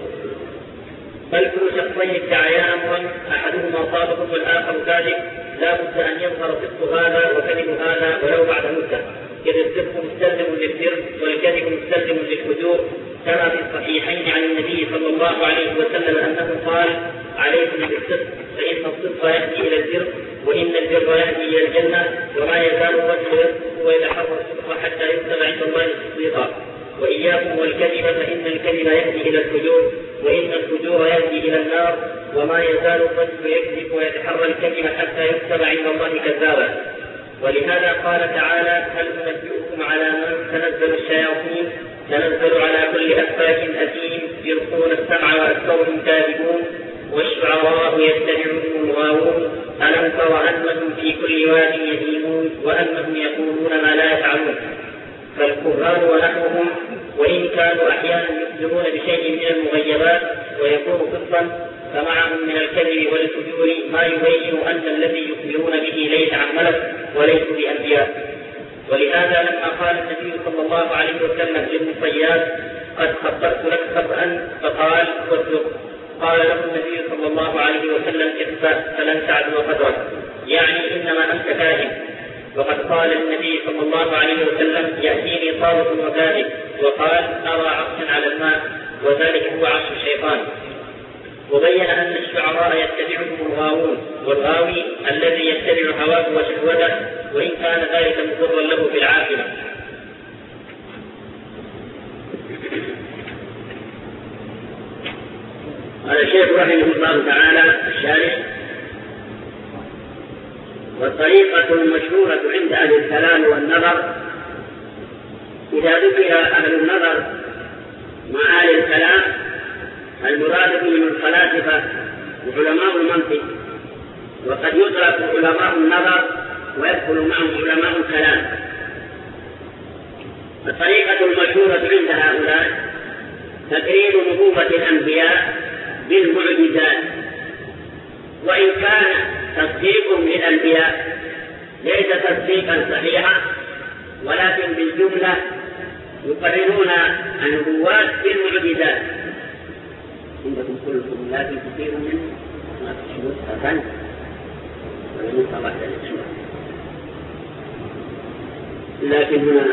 بل كل شخصين ادعيا أمرا أحدهما صادق والآخر كاذب لا بد أن يظهر صدق هذا وكذب هذا ولو بعد مدة، إذ الصدق مستلزم للبر والكذب مستلزم للفجور، كما في الصحيحين عن النبي صلى الله عليه وسلم أنه قال: عليكم بالصدق فإن الصدق يهدي إلى البر، وإن البر يهدي إلى الجنة، وما يزال الرجل يصدق ويتحرى الصدق حتى يكتب عند الله تصديقا. وإياكم والكذب فإن الكذب يهدي إلى الفجور، وإن الفجور يهدي إلى النار، وما يزال الرجل يكذب ويتحرى الكذب حتى يكتب عند الله كذابا. ولهذا قال تعالى: هل ننبئكم على من تنزل الشياطين؟ تنزل على كل أفاك أثيم يلقون السمع وأكثرهم كاذبون، والشعراء يتبعهم الغاوون، ألم تر أنهم في كل واد يهيمون وأنهم يقولون ما لا يفعلون. فالكهان ونحوهم وإن كانوا أحيانا يخبرون بشيء من المغيبات ويكون صدقا، فمعهم من الكذب والفجور ما يبين أن الذي يخبرون به ليس عن ملك وليسوا بأنبياء. ولهذا لما قال النبي صلى الله عليه وسلم لابن صياد: قد خبرت لك خبأ، فقال: واصدق. قال له النبي صلى الله عليه وسلم: اخبأ فلن تعدو قدرك، يعني إنما أنت كاذب. وقد قال النبي صلى الله عليه وسلم: يأتيني طارق وكاذب، وقال: أرى عرشا على الماء، وذلك هو عرش الشيطان. وبين أن الشعراء يتبعهم الغاوون، والغاوي الذي يتبع هواه وشهوته وإن كان ذلك مضرا له في العاقبة. قال الشيخ رحمه الله تعالى الشارح: والطريقة المشهورة عند أهل الكلام والنظر، إذا ذكر أهل النظر مع أهل الكلام المراد بهم الفلاسفة وعلماء المنطق، وقد يدرك علماء النظر ويدخل معهم علماء الكلام. الطريقة المشهورة عند هؤلاء تقرير نبوة الأنبياء بالمعجزات، وإن كان تصديقهم للأنبياء ليس تصديقا صحيحا، ولكن بالجملة يقررون النبوات بالمعجزات. عندكم كلكم لكن كثير منه ما تشهد أفن ولم يصبح للإسماء، لكن هنا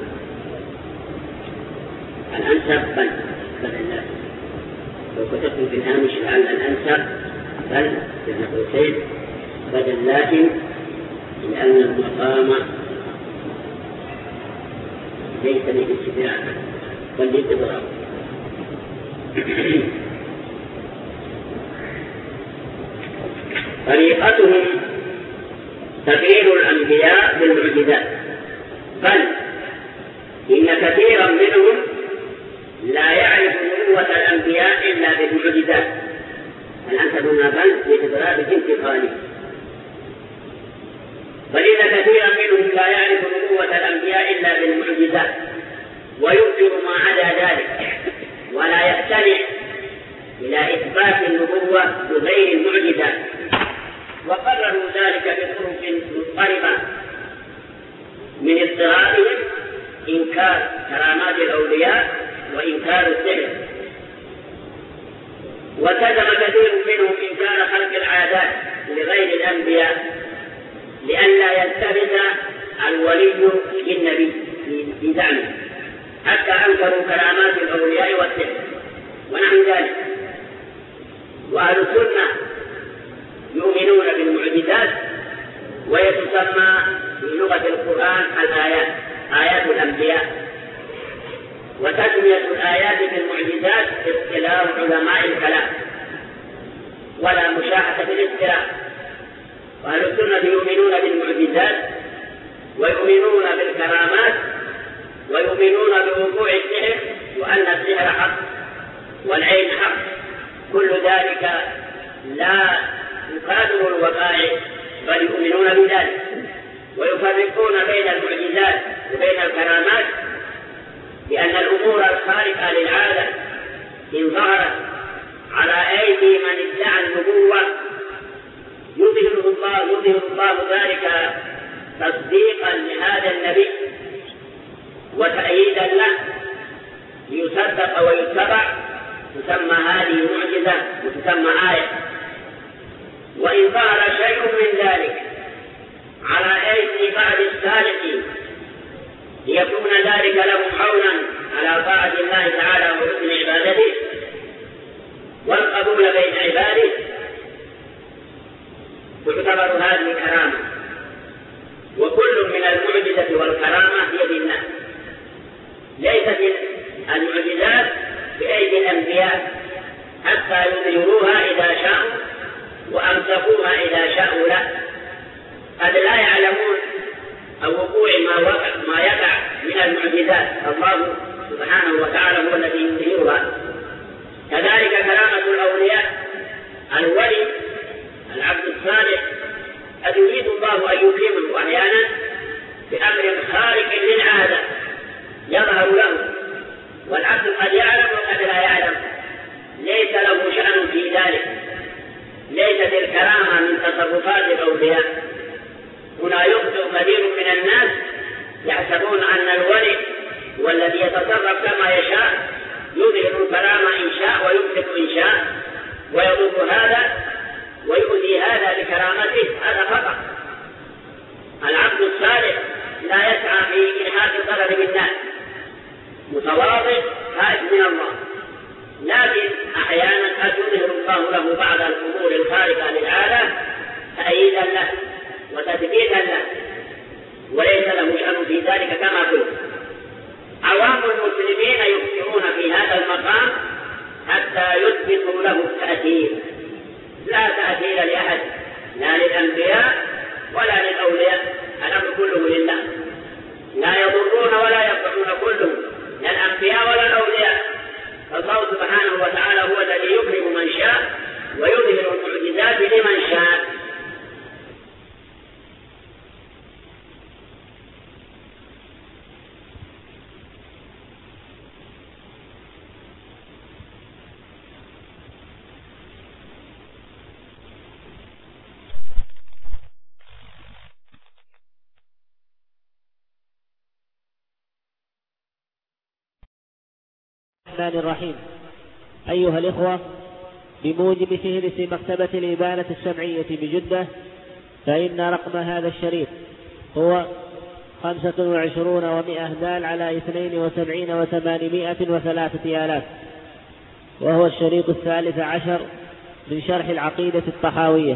الأنسب بل بل لو كتبت في الهامش لعل الأنسب بل ابن حسين بدل، لكن لأن المقام ليس للاستدراك بل للإضراب. طريقتهم تقرير الأنبياء بالمعجزات، بل إن كثيرا منهم لا يعرف نبوة الأنبياء إلا بالمعجزات. الأنسب هنا بل لإضراب انتقالي، بل إن كثيرا منهم لا يعرف نبوة الأنبياء إلا بالمعجزات، وينكر ما عدا ذلك، ولا يستمع إلى إثبات النبوة بغير المعجزات. وقرروا ذلك بطرق مضطربة من اضطرابهم إنكار كرامات الأولياء وإنكار السحر. وكتم كثير منهم إنكار خلق العادات لغير الأنبياء لئلا يلتبس الولي بالنبي في زعمه، حتى أنكروا كرامات الأولياء والسحر ونحو ذلك. وأهل السنة يؤمنون بالمعجزات، ويتسمى في لغة القرآن الآيات آيات الأنبياء. وتسمية الآيات بالمعجزات اختلاف علماء الكلام، ولا مشاحة في الاختلاف. وأهل السنة يؤمنون بالمعجزات، ويؤمنون بالكرامات، ويؤمنون بوقوع السحر، وأن السحر حق والعين حق. كل ذلك لا يقادر الوقائع، بل يؤمنون بذلك. ويفرقون بين المعجزات وبين الكرامات، لأن الأمور الخارقة للعادة إن ظهرت على أيدي من ادعى النبوة يظهر الله يظهر الله ذلك تصديقا لهذا النبي وتأييدا له ليصدق ويتبع، تسمى هذه معجزة وتسمى آية. وإن ظهر شيء من ذلك على أيدي بعض السالكين ليكون ذلك لهم عونا على طاعة الله تعالى وحسن عبادته والقبول بين عباده، تعتبر هذه كرامة. وكل من المعجزة والكرامة بيد الله، ليست المعجزات بأيدي الأنبياء حتى يظهروها إذا شاءوا وأمسكوها إذا شاءوا لا، قد لا يعلمون أو وقوع ما وقع ما يقع من المعجزات، الله سبحانه وتعالى هو الذي يظهرها. كذلك كرامة الأولياء، الولي العبد الصالح قد يريد الله أن يكرمه أحيانا بأمر خارق للعادة يظهر له، والعبد قد يعلم وقد لا يعلم، ليس له شأن في ذلك. ليست الكرامة من تصرفات الأولياء. هنا يخطئ كثير من الناس يحسبون أن الولي هو الذي يتصرف كما يشاء، يظهر الكرامة إن شاء ويمسك إن شاء، ويضر هذا ويؤذي هذا بكرامته. هذا خطأ. العبد الصالح لا يسعى في إلحاق الضرر بالناس، متواضع خائف من الله، لكن أحيانا قد يظهر الله له بعض الأمور الخارقة للعادة تأييدا له وتثبيتا له، وليس له شأن في ذلك كما قلت. عوام المسلمين يخطئون في هذا المقام حتى يثبتوا له التأثير. لا تأثير لأحد، لا للأنبياء ولا للأولياء، الأمر كله لله. لا يضرون ولا ينفعون كلهم، لا الأنبياء ولا الأولياء. فالله سبحانه وتعالى هو الذي يكرم من شاء ويظهر المعجزات لمن شاء. الرحمن الرحيم. أيها الإخوة، بموجب فهرس مكتبة الإبانة الشمعية بجدة، فإن رقم هذا الشريط هو خمسة وعشرون ومئة دال على اثنين وسبعين وثمانمائة وثلاثة آلاف، وهو الشريط الثالث عشر من شرح العقيدة الطحاوية.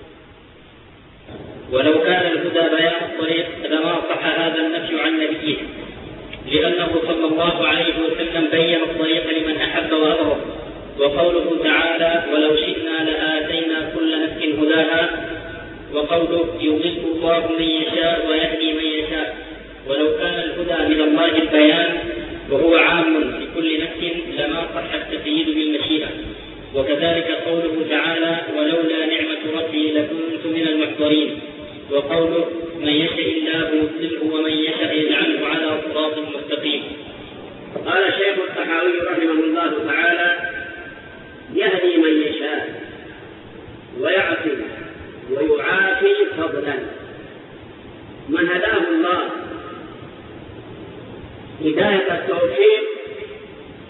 ولو كان الهدى بيان الطريق لما صح هذا النفي عن نبيه، لأنه صلى الله عليه وسلم بين الطريق لمن أحب وأبغض. وقوله تعالى ولو شئنا لآتينا كل نفس هداها، وقوله يضل الله من يشاء ويهدي من يشاء. ولو كان الهدى من الله البيان وهو عام لكل نفس لما صح التقييد بالمشيئة. وكذلك قوله تعالى ولولا نعمة ربي لكنت من المحضرين. وقوله من يشاء الله يضلله ومن يشاء يجعله على صراط مستقيم. قال الشيخ الطحاوي رحمه الله تعالى يهدي من يشاء ويعصي ويعافي فضلا. من هداه الله هداية التوفيق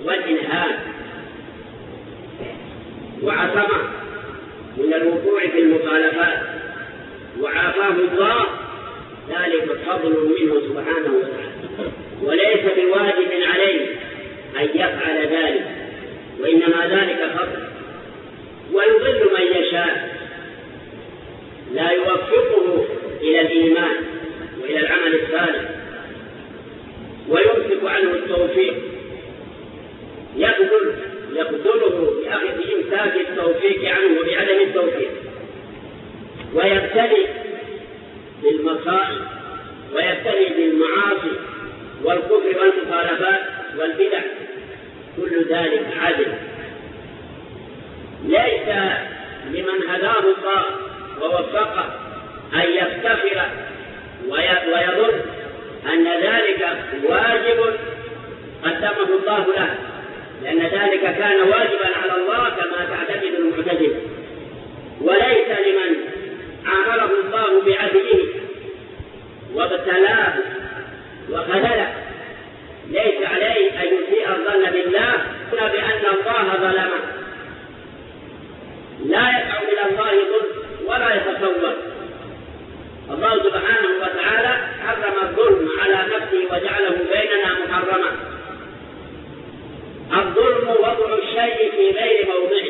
وعصمه من الوقوع في المخالفات وعافاه الله، ذلك فضل منه سبحانه وتعالى، وليس بواجب عليه أن يفعل ذلك، وإنما ذلك فضل. ويضل من يشاء، لا يوفقه إلى الإيمان وإلى العمل الصالح، ويمسك عنه التوفيق، يقتل يقتله بإمساك التوفيق عنه وبعدم التوفيق، ويبتلي بالمصائب ويبتلي بالمعاصي والكفر والمخالفات والبدع، كل ذلك عدل. ليس لمن هداه الله ووفقه أن يفتخر ويظن أن ذلك واجب قدمه الله له، لأن ذلك كان واجبا على الله كما تعتقد المعتزلة. وليس لمن عامله الله بعدله وابتلاه وخذله، ليس عليه أن يسيء الظن بالله بأن الله ظلمه، لا يدعو إلى الله ظلم ولا يتصور. الله سبحانه وتعالى حرم الظلم على نفسه وجعله بيننا محرما. الظلم وضع الشيء في غير موضعه.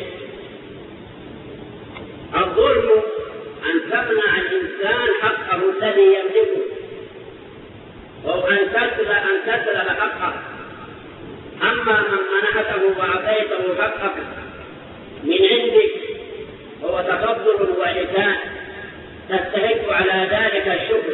الظلم أن تمنع الإنسان حقه الذي يملكه، أو أن تسلب أن تسلب حقه. أما من منحته وأعطيته حقك من عندك هو تفضل وإحسان تستحق على ذلك الشكر،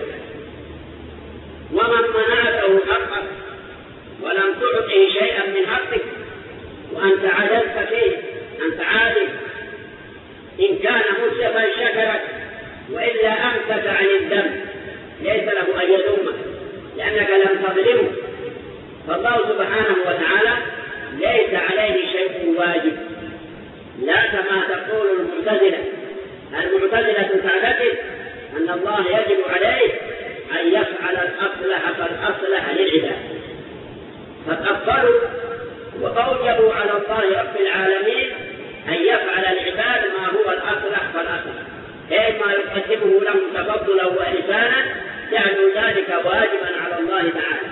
ومن منعته حقك ولم تعطه شيئا من حقك وأنت عدلت فيه أنت عادل، إن كان مسلما شكرك وإلا أمسك عن الذنب، ليس له أن يذمك لأنك لم تظلمه. فالله سبحانه وتعالى ليس عليه شيء واجب، لا كما تقول المعتزلة. المعتزلة تعتقد أن الله يجب عليه أن يفعل الأصلح فالأصلح للعباد، فكفروا وأوجبوا على الله رب العالمين أن يفعل العباد ما هو الأصلح فالأصلح، أي ما يقدمه لهم تفضلا وإحسانا، جعلوا ذلك واجبا على الله تعالى.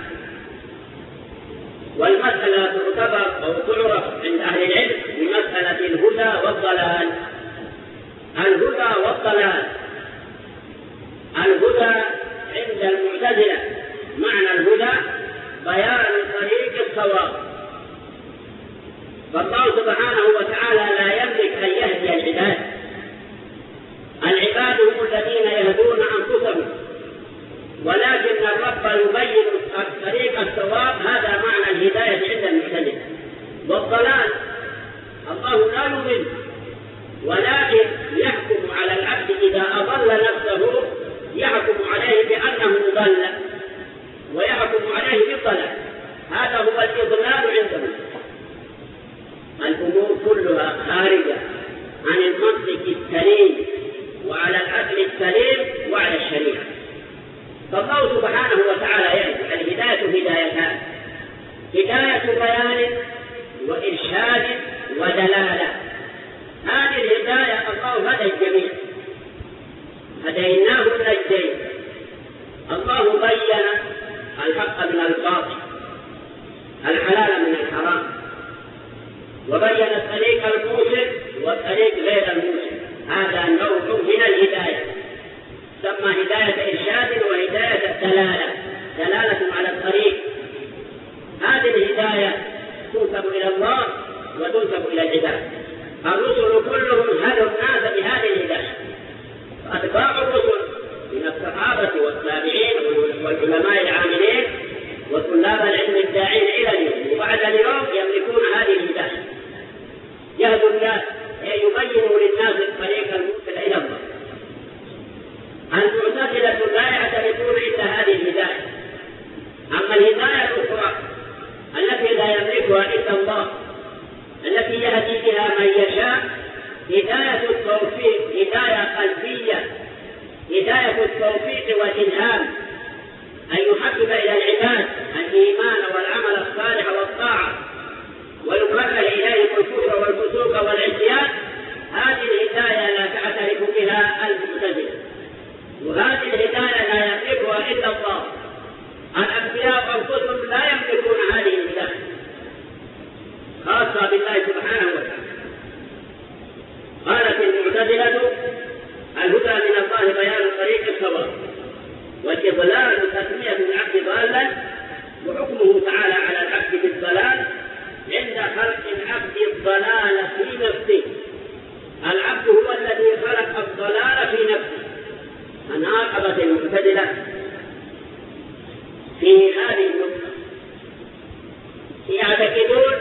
والمسألة تعتبر أو تعرف عند أهل العلم بمسألة الهدى والضلال. الهدى والضلال، الهدى عند المعتزلة معنى الهدى بيان طريق الصواب، فالله سبحانه وتعالى لا يملك أن يهدي العباد، العباد هم الذين يهدون أنفسهم، ولكن الرب يبين طريق الصواب، هذا معنى الهداية عند المعتزلة. والضلال الله لا يضل، ولكن يحكم على العبد إذا أضل نفسه، يحكم عليه بأنه ضل ويحكم عليه بالضلال، هذا هو الإضلال عندهم. الأمور كلها خارجة عن المنطق السليم وعلى العدل السليم وعلى الشريعة. فالله سبحانه وتعالى يهدي. الهداية هدايتان: هداية بيان وإرشاد ودلالة. هذه الهداية الله هدى الجميع، هديناه النجدين. الله بين الحق من الباطل، الحلال من الحرام، وبين الطريق الموصل والطريق غير الموصل. هذا نوع من الهداية، تسمى هداية إرشاد وهداية دلالة، دلالة على الطريق. هذه الهداية تنسب إلى الله وتنسب إلى العباد. الرسل كلهم هدوا الناس بهذه الهداية، فأتباع الرسل من الصحابة والتابعين والعلماء العاملين وطلاب العلم الداعين إلى اليوم وبعد اليوم يملكون هذه الهداية، يهدوا الناس يبينوا للناس الطريق الموصل إلى الله. المعتزلة لا يعترفون إلا هذه الهداية. أما الهداية الأخرى التي لا يملكها إلا الله، التي يهدي بها من يشاء، هداية التوفيق، هداية قلبية، هداية التوفيق والإلهام، أن يحبب إلى العباد الإيمان والعمل الصالح والطاعة، ويكره إليهم الكفر والفسوق والعصيان، وهذه الهداية لا يملكها إلا الله. الأنبياء أنفسهم لا يملكون هذه الهداية، خاصة بالله سبحانه وتعالى. قالت المعتزلة: الهدى من الله بيان طريق الصواب، والإضلال تسمية العبد ضالا، وحكمه تعالى على العبد بالضلال عند خلق العبد الضلال في نفسه. العبد هو الذي خلق الضلال في نفسه. فناقضت المعتزلة في هذه النقطة، يعتقدون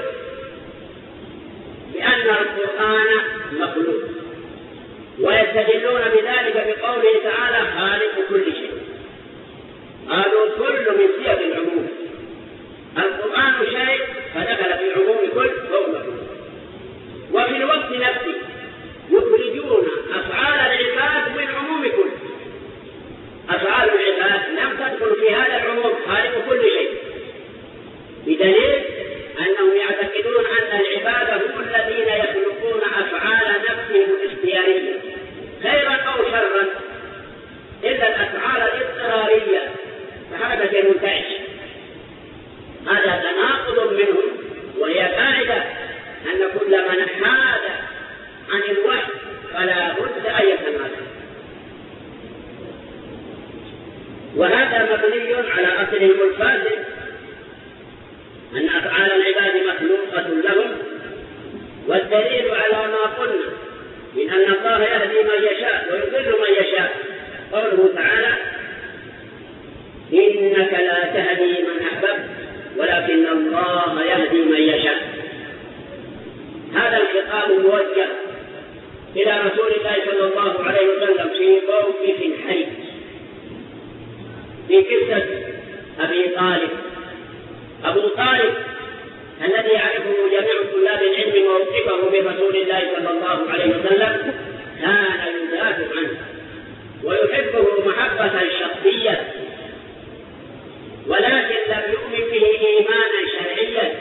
بأن القرآن مخلوق، ويستدلون بذلك بقوله تعالى: خالق كل شيء. قالوا كل من صيغ العموم، القرآن شيء فدخل في عموم كل فهو مخلوق. وفي الوقت نفسه يخرجون أفعال العباد من عموم كل. أفعال العباد لم تدخل في هذا العموم، خالق كل شيء، بدليل أنهم يعتقدون أن العباد هم الذين يخلقون أفعال نفسهم الاختيارية خيرا أو شرا، إلا الأفعال الاضطرارية كحركة المنتعش. هذا تناقض منهم، وهي قاعدة أن كل من حاد عن الوحي فلا بد أن يتنازل. وهذا مبني على أصلهم الفاسد، أن أفعال العباد مخلوقة لهم. والدليل على ما قلنا من أن الله يهدي من يشاء ويضل من يشاء قوله تعالى: إنك لا تهدي من أحببت ولكن الله يهدي من يشاء. هذا الخطاب موجه إلى رسول الله صلى الله عليه وسلم في موقف حرج في قصة أبي طالب. أبو طالب الذي يعرفه جميع طلاب العلم موقفه برسول الله صلى الله عليه وسلم كان يدافع عنه ويحبه محبة شخصية، ولكن لم يؤمن به إيمانا شرعيا.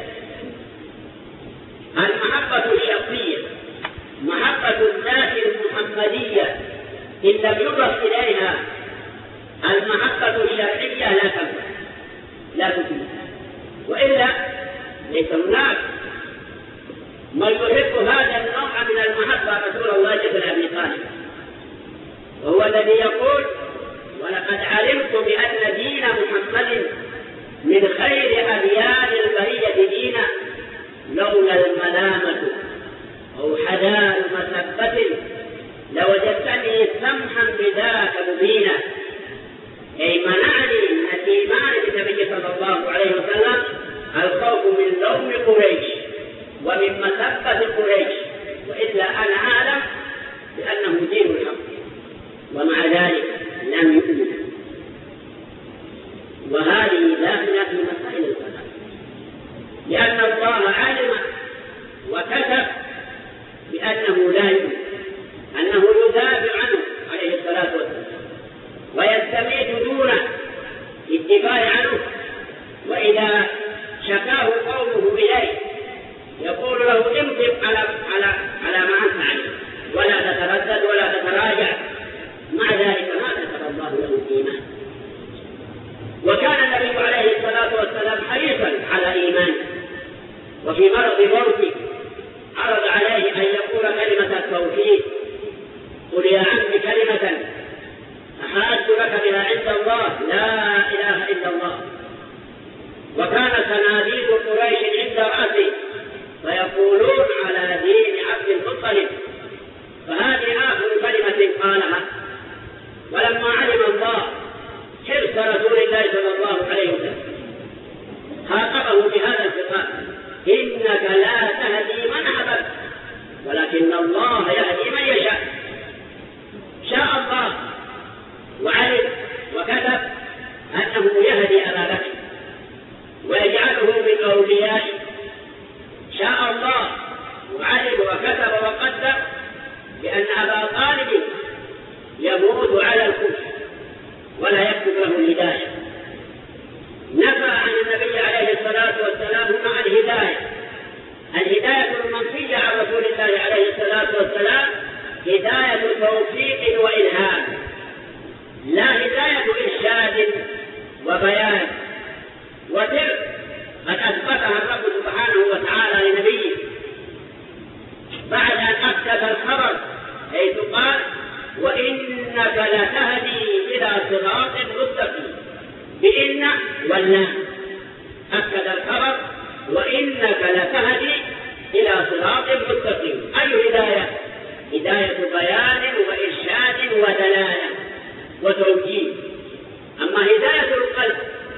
المحبة الشخصية محبة الذات المحمدية إن لم يضف إليها المحبة الشرعية لا تنفع لا تفيد، وإلا ليس هناك من يحب هذا النوع من المحبة رسول الله بن أبي طالب، وهو الذي يقول: ولقد علمت بأن دين محمد من خير أديان البرية دينا، لولا الملامة أو حدان مسبة لوجدتني سمحا بذاك مبينا. أي منعني من الإيمان بالنبي صلى الله عليه وسلم الخوف من لوم قريش ومن مسبة قريش، وإلا أنا أعلم بأنه دين الحق، ومع ذلك لم يؤمن. وهذه داخلة في مسائل القدر، لأن الله علم وكتب بأنه لا يؤمن، أنه يدافع عنه عليه الصلاة والسلام ويستميت دونه الدفاع عنه. وإذا شكاه قومه إليه يقول له: انطق على على على ما أنت عليه ولا تتردد ولا تتراجع. مع ذلك ما كتب الله له الإيمان. وكان النبي عليه الصلاة والسلام حريصا على إيمانه، وفي مرض موته عرض عليه أن يقول كلمة التوحيد: قل يا عم كلمة أحاج لك بها عند الله لا إله إلا الله. وكان صناديد قريش عند رأسه فيقولون على دين عبد المطلب، فهذه آخر كلمة قالها. ولما علم الله حرص رسول الله صلى الله عليه وسلم خاطبه بهذا الخطاب: إنك لا تهدي من أحببت ولكن الله يهدي من يشاء. شاء الله وعلم وكتب أنه يهدي أبا بكر ويجعله من أوليائه. شاء الله وعلم وكتب وقدر بأن أبا طالب يموت على الكفر ولا يكتب له الهداية. نفى عن النبي عليه الصلاة والسلام مع الهداية. الهداية المنفية عن رسول الله عليه الصلاة والسلام هداية توفيق وإلهام، لا هداية إرشاد وبيان. وتلك قد أثبتها الرب سبحانه وتعالى لنبيه بعد أن أكد الخبر، حيث قال: وإنك لتهدي إلى صراط مستقيم، بإن واللام أكد الخبر: وإنك لتهدي إلى صراط مستقيم. أي هداية؟ هداية بيان وإرشاد ودلالة وتوجيه. أما هداية القلب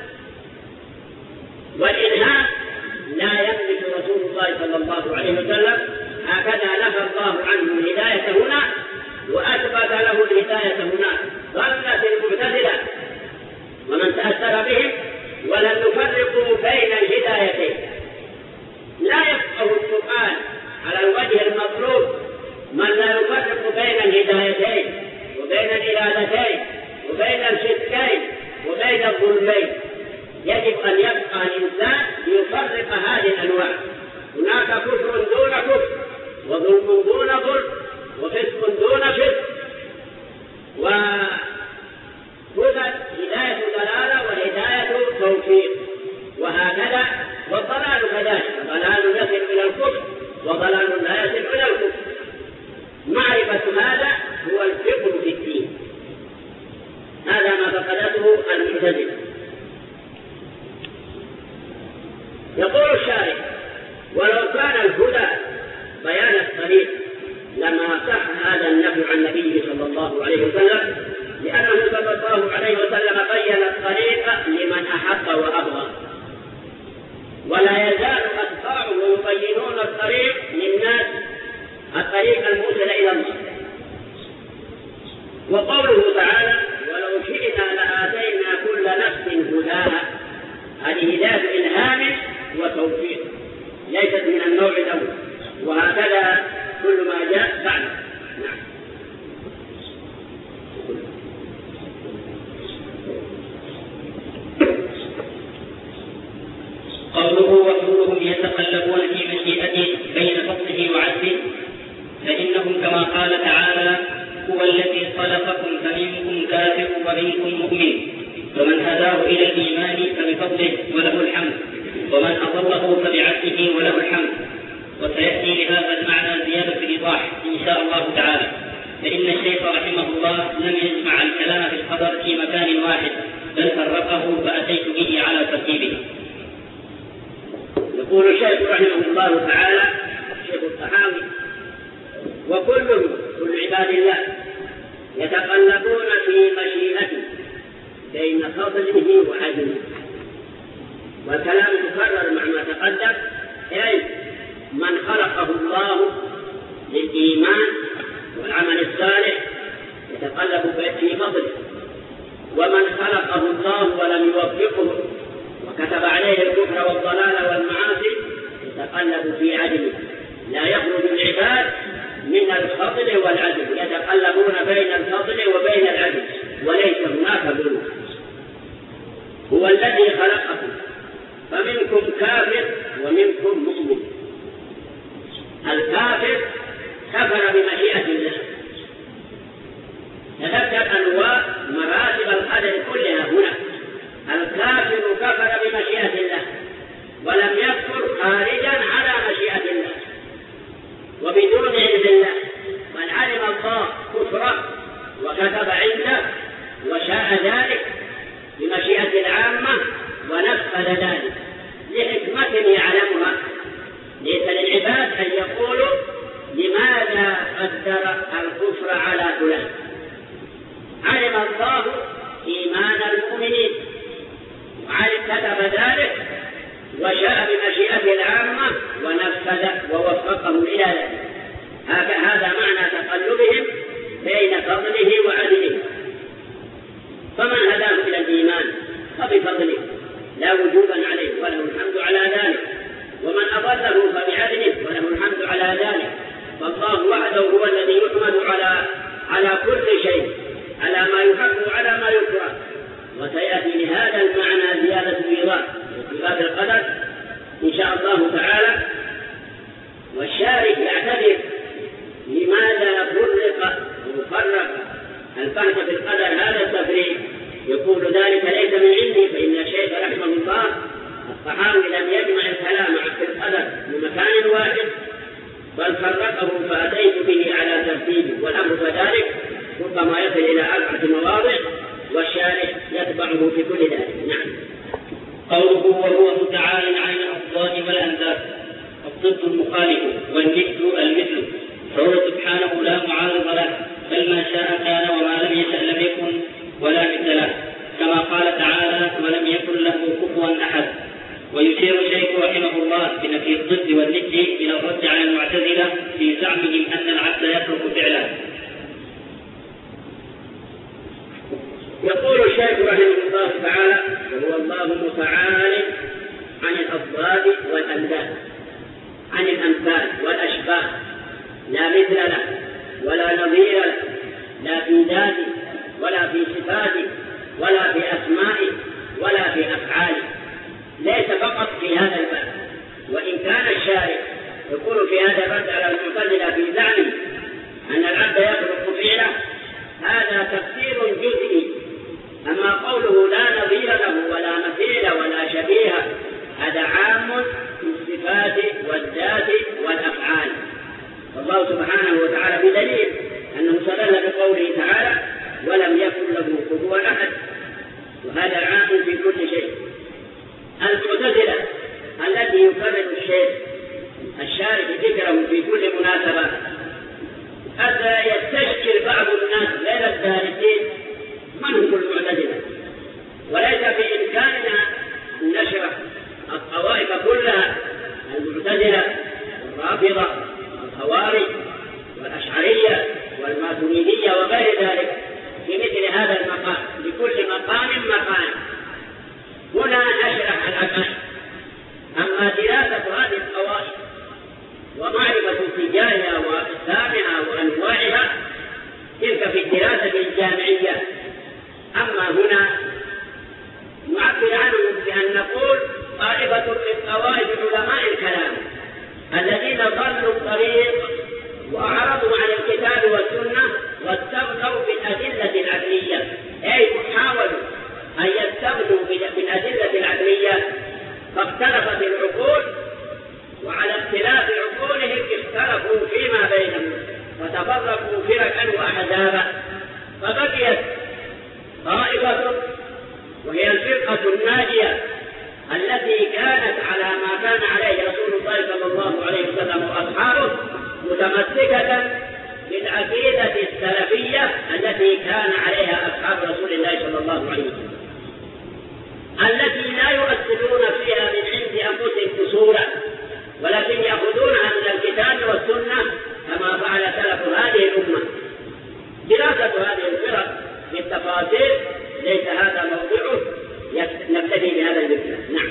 والإلهام لا يملك رسول الله صلى الله عليه وسلم، هكذا نفى الله عنه الهداية هنا وأثبت له الهداية هناك. ظلت المعتزلة ومن تأثر بهم ولم يفرقوا بين الهدايتين. لا يفقه القرآن على الوجه المطلوب من لا يفرق بين الهدايتين وبين الإرادتين وبين الشركين وبين الظلمين. يجب أن يبقى الإنسان ليفرق هذه الأنواع. هناك كفر دون كفر، وظلم دون ظلم، وفسق دون فسق، وهدى هداية دلالة وهداية توفيق، وهكذا. والضلال كذلك، ضلال يصل إلى الكفر وضلال لا يصل إلى الكفر. معرفة هذا هو الفقه في الدين. هذا ما فقدته المعتزلة. يقول الشارع: ولو كان الهدى بيان الطريق لما صح هذا النفي عن النبي صلى الله عليه وسلم، لأنه صلى الله عليه وسلم بين الطريق لمن أحب وأبغض، ولا يزال أتباعه يبينون الطريق للناس، الطريق الموصل إلى الله. وقوله تعالى: ولو شئنا لآتينا كل نفس هداها، هذه هداية إلهام وتوفيق، ليست من النوع الأول. وهكذا كل ما جاء بعد. نعم. قوله: وكلهم يتقلبون في مشيئته بين فضله وعدله، فإنهم كما قال تعالى: هو الذي خلقكم فمنكم كافر ومنكم مؤمن، فمن هداه إلى الإيمان فبفضله وله الحمد، ومن أضله فبعدله وله الحمد. وسيأتي لهذا المعنى زيادة الإيضاح إن شاء الله تعالى، فإن الشيخ رحمه الله لم يجمع الكلام في القدر في مكان واحد، بل فرقه فأتيت به على ترتيبه. يقول الشيخ رحمه الله تعالى، الشيخ الطحاوي: وكلهم كل عباد الله يتقلبون في مشيئته بين فضله وعدله. والكلام مكرر مع ما تقدم، أي من خلقه الله للإيمان والعمل الصالح يتقلب في فضله، ومن خلقه الله ولم يوفقه وكتب عليه الكفر والضلال والمعاصي يتقلب في عدله. لا يخرج العباد من الفضل والعدل، يتقلبون بين الفضل وبين العدل، وليس هناك ظلم. هو الذي خلقكم فمنكم كافر ومنكم مؤمن. الكافر كفر بمشيئة الله. تذكر أنواع مراتب القدر كلها هنا. الكافر كفر بمشيئة الله ولم يكفر خارجا على مشيئة الله وبدون علم الله، من علم الله كفره وكتب عنده وشاء ذلك بمشيئة العامة ونفذ ذلك لحكمة يعلمها. ليس للعباد أن يقولوا لماذا قدر الكفر على فلان. علم الله إيمان المؤمنين وعلم كتب ذلك وشاء بمشيئة العامة ونفذ ووفقهم إلى ذلك. هذا معنى تقلبهم بين فضله وعدله. فمن هداه إلى الإيمان فبفضله لا وجوبا عليه وله الحمد على ذلك، ومن أضله فبعدله وله الحمد على ذلك. فالله وحده هو الذي يحمد على على كل شيء، على ما يحب وعلى ما يكره. وسيأتي لهذا المعنى زيادة إيضاح في باب القدر إن شاء الله تعالى. والشارح يعتذر لماذا فرق وفرق الفهم في القدر هذا التفريق يقول ذلك ليس من عندي، فإن الشيخ رحمه الله الطحاوي لم يجمع الكلام في القدر بمكان واحد بل فرقه فأتيت به على ترتيبه، والأمر كذلك ربما يصل إلى أربعة مواضع والشارح يتبعه في كل ذلك. نعم. قوله وهو متعال عن الأضداد والأنداد الضد المخالف والند المثل، فهو سبحانه لا معارض له، بل ما شاء كان وما لم يشأ لم يكن ولا مثل له، كما قال تعالى ولم يكن له كفوا أحد. ويشير الشيخ رحمه الله بنفي الضد والند إلى الرد على المعتزلة في زعمهم أن العبد يترك فعله. يقول الشيخ رحمه الله تعالى وهو الله متعال عن الأضداد والأنداد، عن الأمثال والأشباه، لا مثل له ولا نظير له، لا في ذاته ولا في صفاته ولا في أسمائه ولا في أفعاله، ليس فقط في هذا الباب. وإن كان الشارع يقول في هذا الرد على المعتزلة في زعمه أن العبد يخلق فعله، هذا تفسير جزئي. أما قوله لا نظير له ولا مثيل ولا شبيه هذا عام في الصفات والذات والأفعال. والله سبحانه وتعالى بدليل أنه استدل بقوله تعالى ولم يكن له كفوا أحد، وهذا عام في كل شيء. المعتزلة التي يكرر الشيخ الشارع ذكره في كل مناسبة، حتى يستشكل بعض الناس غير الدارسين من هم المعتزلة، وليس بإمكاننا أن نشرح الطوائف كلها، المعتزلة والرافضة والخوارج والأشعرية والماتريدية وغير ذلك في مثل هذا المقام، لكل مقام مقام. هنا نشرح الأكثر. أما دراسة هذه الطوائف ومعرفة اتجاهها وأقسامها وأنواعها تلك في الدراسة الجامعية. أما هنا نعبر عنهم بأن نقول طائفة من طوائف علماء الكلام الذين ضلوا الطريق وأعرضوا عن الكتاب والسنة واستغنوا بالأدلة العقلية، أي حاولوا أن يستغنوا بالأدلة العقلية، فاختلفت العقول، وعلى اختلاف عقولهم اختلفوا فيما بينهم وتفرقوا فرقا وأحزابا، فبقيت طائفة وهي الفرقة الناجية التي كانت على ما كان عليه رسول الله صلى الله عليه وسلم وأصحابه، متمسكة بالعقيدة السلفية التي كان عليها أصحاب رسول الله صلى الله عليه وسلم، التي لا يؤثرون فيها من عند أنفسهم قصورا، ولكن يأخذونها من الكتاب والسنة كما فعل سلف هذه الأمة. دراسة هذه الفرق بالتفاصيل ليس هذا موضوعه، نبتدي بهذا الذكر. نعم.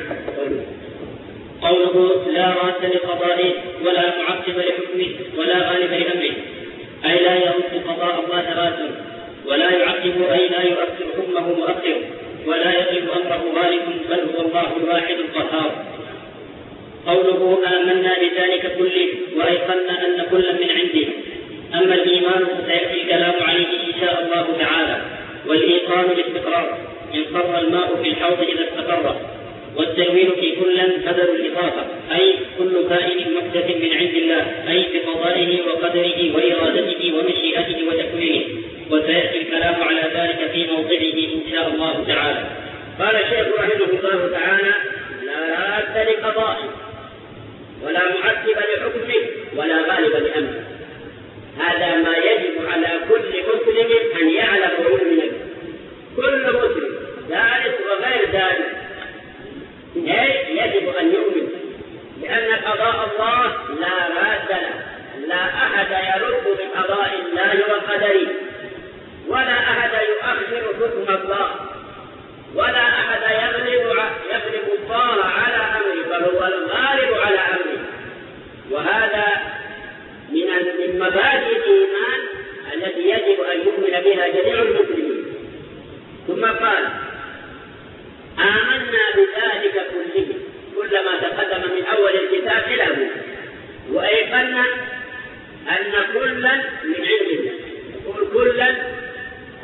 قوله لا راد لقضائه ولا معقب لحكمه ولا غالب لأمره، أي لا يرد قضاء الله راد، ولا يعقب أي لا يؤخر حكمه مؤخر، ولا يغلب أمره غالب، بل هو الله الواحد القهار. قوله آمنا بذلك كله وأيقنا أن كل من عنده. أما الإيمان فسيأتي الكلام عليه إن شاء الله تعالى. والإيقان الاستقرار، انقر الماء في الحوض إذا استقر. والتنوين في كلا بدل الإضافة، أي كل كائن محدث من عند الله، أي بقضائه وقدره وإرادته ومشيئته وتكوينه. وسيأتي الكلام على ذلك في موضعه إن شاء الله تعالى. قال الشيخ رحمه الله تعالى لا راد لقضائه ولا معقب لحكمه ولا غالب لأمره. هذا ما يجب على كل مسلم أن يعلم ويؤمن. كل مسلم دارس وغير دارس يجب أن يؤمن بأن قضاء الله لا راد له، لا أحد يرد بقضاء الله وقدره، ولا أحد يؤخر حكم الله، ولا أحد يغلب يغلب الله على أمره، بل هو الغالب على أمره. وهذا من من مبادئ الإيمان التي يجب أن يؤمن بها جميع المسلمين. ثم قال آمنا بذلك كله، كل ما تقدم من أول الكتاب إلى هنا، وأيقنا أن كلا من عند الله. يقول كلا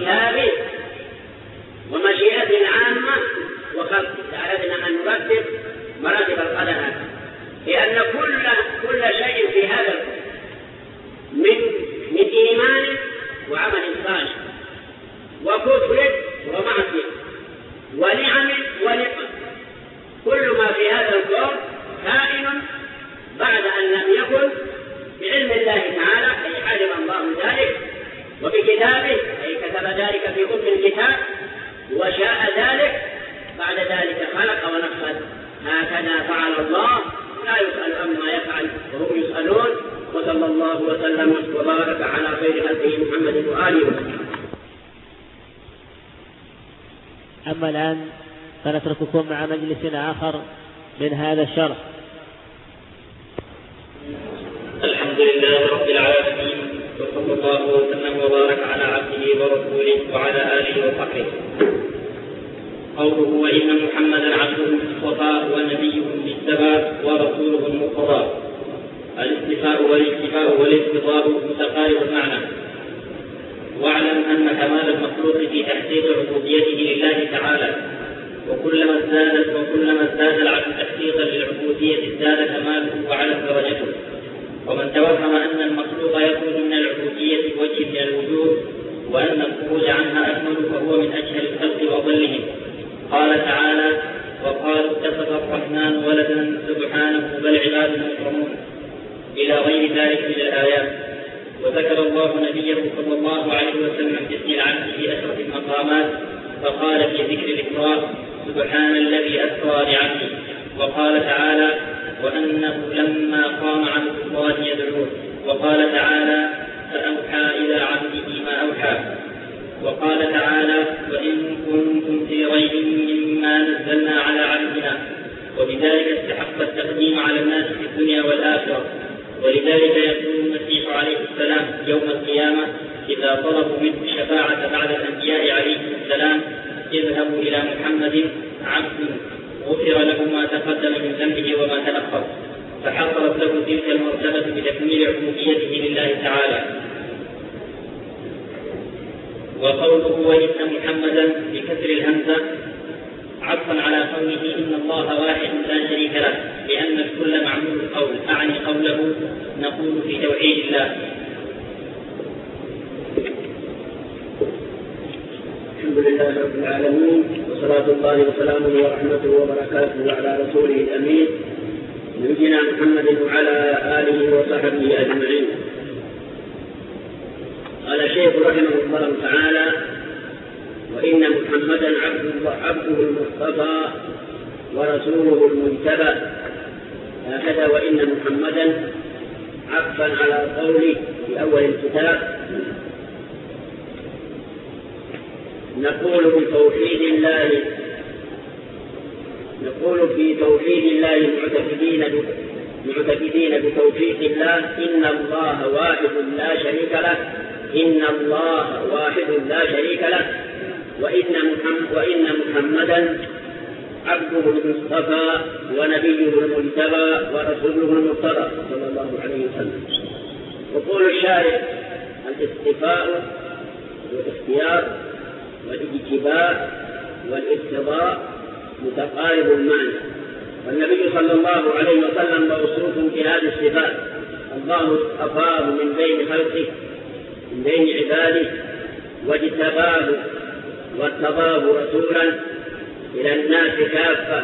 كتابه ومشيئته العامة وخلقه. أردنا أن نرتب مراتب القدر، لأن كل كل شيء في هذا الكون من من إيمان وعمل صالح وكفر ومعصية ونعم ونقم، كل ما في هذا الكون كائن بعد أن لم يكن بعلم الله تعالى، أي علم الله ذلك وبكتابه، أي كتب ذلك في أم الكتاب وشاء ذلك، بعد ذلك خلق ونفذ. هكذا فعل الله، لا يسأل عما يفعل وهم يسألون. وصلى الله وسلم وبارك على خير خلقه محمد وآله وسلم. أما الآن فنترككم مع مجلس آخر من هذا الشرح. الحمد لله رب العالمين، وصلى الله وسلم وبارك على عبده ورسوله وعلى آله وصحبه. قوله وإن محمدا عبده المصطفى ونبيه المجتبى ورسوله المرتضى. الاصطفاء والاكتفاء والاقتضاء متقارب المعنى. واعلم أن كمال المخلوق في تحقيق عبوديته لله تعالى، وكلما ازداد وكلما ازداد العبد تحقيقا للعبودية ازداد كماله وعلت درجته. ومن توهم أن المخلوق يخرج من العبودية بوجه من الوجوه وأن الخروج عنها أكمل فهو من أجهل الخلق وأضلهم. قال تعالى: وقالوا اتخذ الرحمن ولدا سبحانه بل عباد مكرمون، إلى غير ذلك من الآيات. وذكر الله نبيه صلى الله عليه وسلم باسم العبد في أشرف المقامات، فقال في ذكر الإسراء: سبحان الذي أسرى بعبده. وقال تعالى: وأنه لما قام عبد الله يدعوه. وقال تعالى: فأوحى إلى عبده ما أوحى. وقال تعالى: وإن كنتم في ريب مما نزلنا على عبدنا. وبذلك استحق التقديم على الناس في الدنيا والآخرة. ولذلك يقول المسيح عليه السلام يوم القيامة إذا طلبوا منه الشفاعة بعد الأنبياء عليه السلام: اذهبوا إلى محمد عبد غفر له ما تقدم من ذنبه وما تأخر. فحصلت له تلك المرتبة بتكميل عبوديته لله تعالى. وقوله وإن محمدا بكسر الهمزة عطفا على قوله إن الله واحد لا شريك له، لأن الكل معمول القول، أعني قوله نقول في توحيد الله. الحمد لله رب العالمين، وصلاة الله وسلامه ورحمته وبركاته على رسوله الأمين نبينا محمد وعلى آله وصحبه أجمعين. قال الشيخ رحمه الله تعالى: وإن محمدا عبده المصطفى ورسوله المجتبى. هكذا وإن محمدا عطفا على قوله في أول الكتاب: نقول بتوحيد الله نقول في توحيد الله معتقدين معتقدين بتوفيق الله إن الله واحد لا شريك له إن الله واحد لا شريك له وإن محمد وإن محمدا عبده المصطفى ونبيه المجتبى ورسوله المرتضى صلى الله عليه وسلم. يقول الشارع: الاصطفاء والاختيار والاجتباء والاقتضاء متقارب المعنى، والنبي صلى الله عليه وسلم موصوف بهذه الصفات. الله اصطفاه من بين خلقه من بين عباده واجتباه وارتضاه رسولا إلى الناس كافة.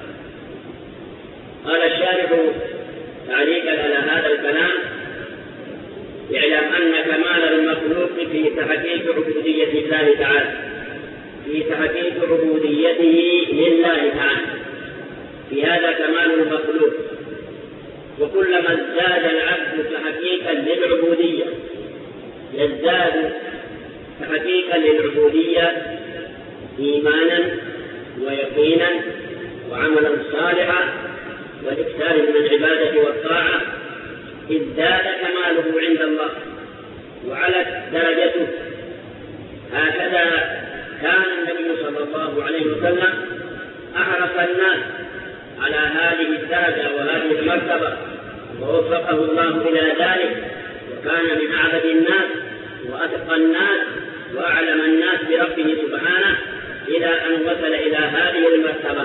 قال الشارح تعليقا على هذا الكلام: اعلم أن كمال المخلوق في تحقيق عبودية الله تعالى في تحقيق عبوديته لله تعالى في هذا كمال المخلوق. وكلما ازداد العبد تحقيقا للعبودية يزداد تحقيقا للعبودية إيمانا ويقينا وعملا صالحا والاكثار من العبادة والطاعة، ازداد كماله عند الله وعلت درجته. هكذا كان النبي صلى الله عليه وسلم أحرص الناس على هذه الدرجة وهذه المرتبة، ووفقه الله إلى ذلك، وكان من أعبد الناس وأتقى الناس وأعلم الناس بربه سبحانه إلى أن وصل إلى هذه المرتبة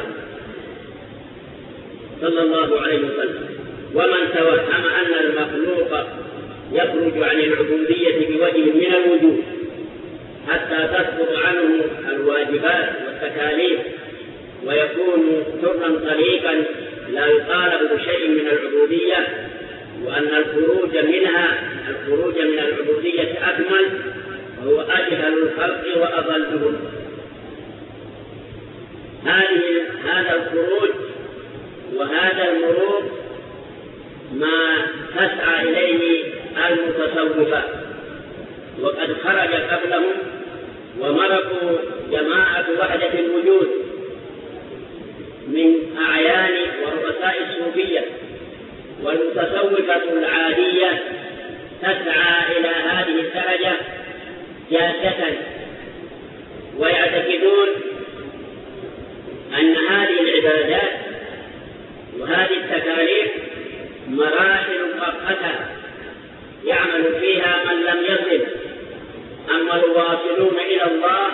صلى الله عليه وسلم. ومن توهم أن المخلوق يخرج عن العبودية بوجه من الوجوه حتى تسقط عنه الواجبات والتكاليف ويكون سرا طريقا لا يطالب بشيء من العبودية، وأن الخروج منها الخروج من العبودية أكمل، وهو أجهل الخلق وأضلهم. هذه هذا الخروج وهذا المرور ما تسعى إليه المتصوفة، وقد خرج قبلهم ومرقوا جماعة وحدة الوجود من أعيان ورؤساء الصوفية، والمتصوفة العادية تسعى إلى هذه الدرجة جادة، ويعتقدون أن هذه العبادات وهذه التكاليف مراحل مؤقتة يعمل فيها من لم يصل. أما الواصلون إلى الله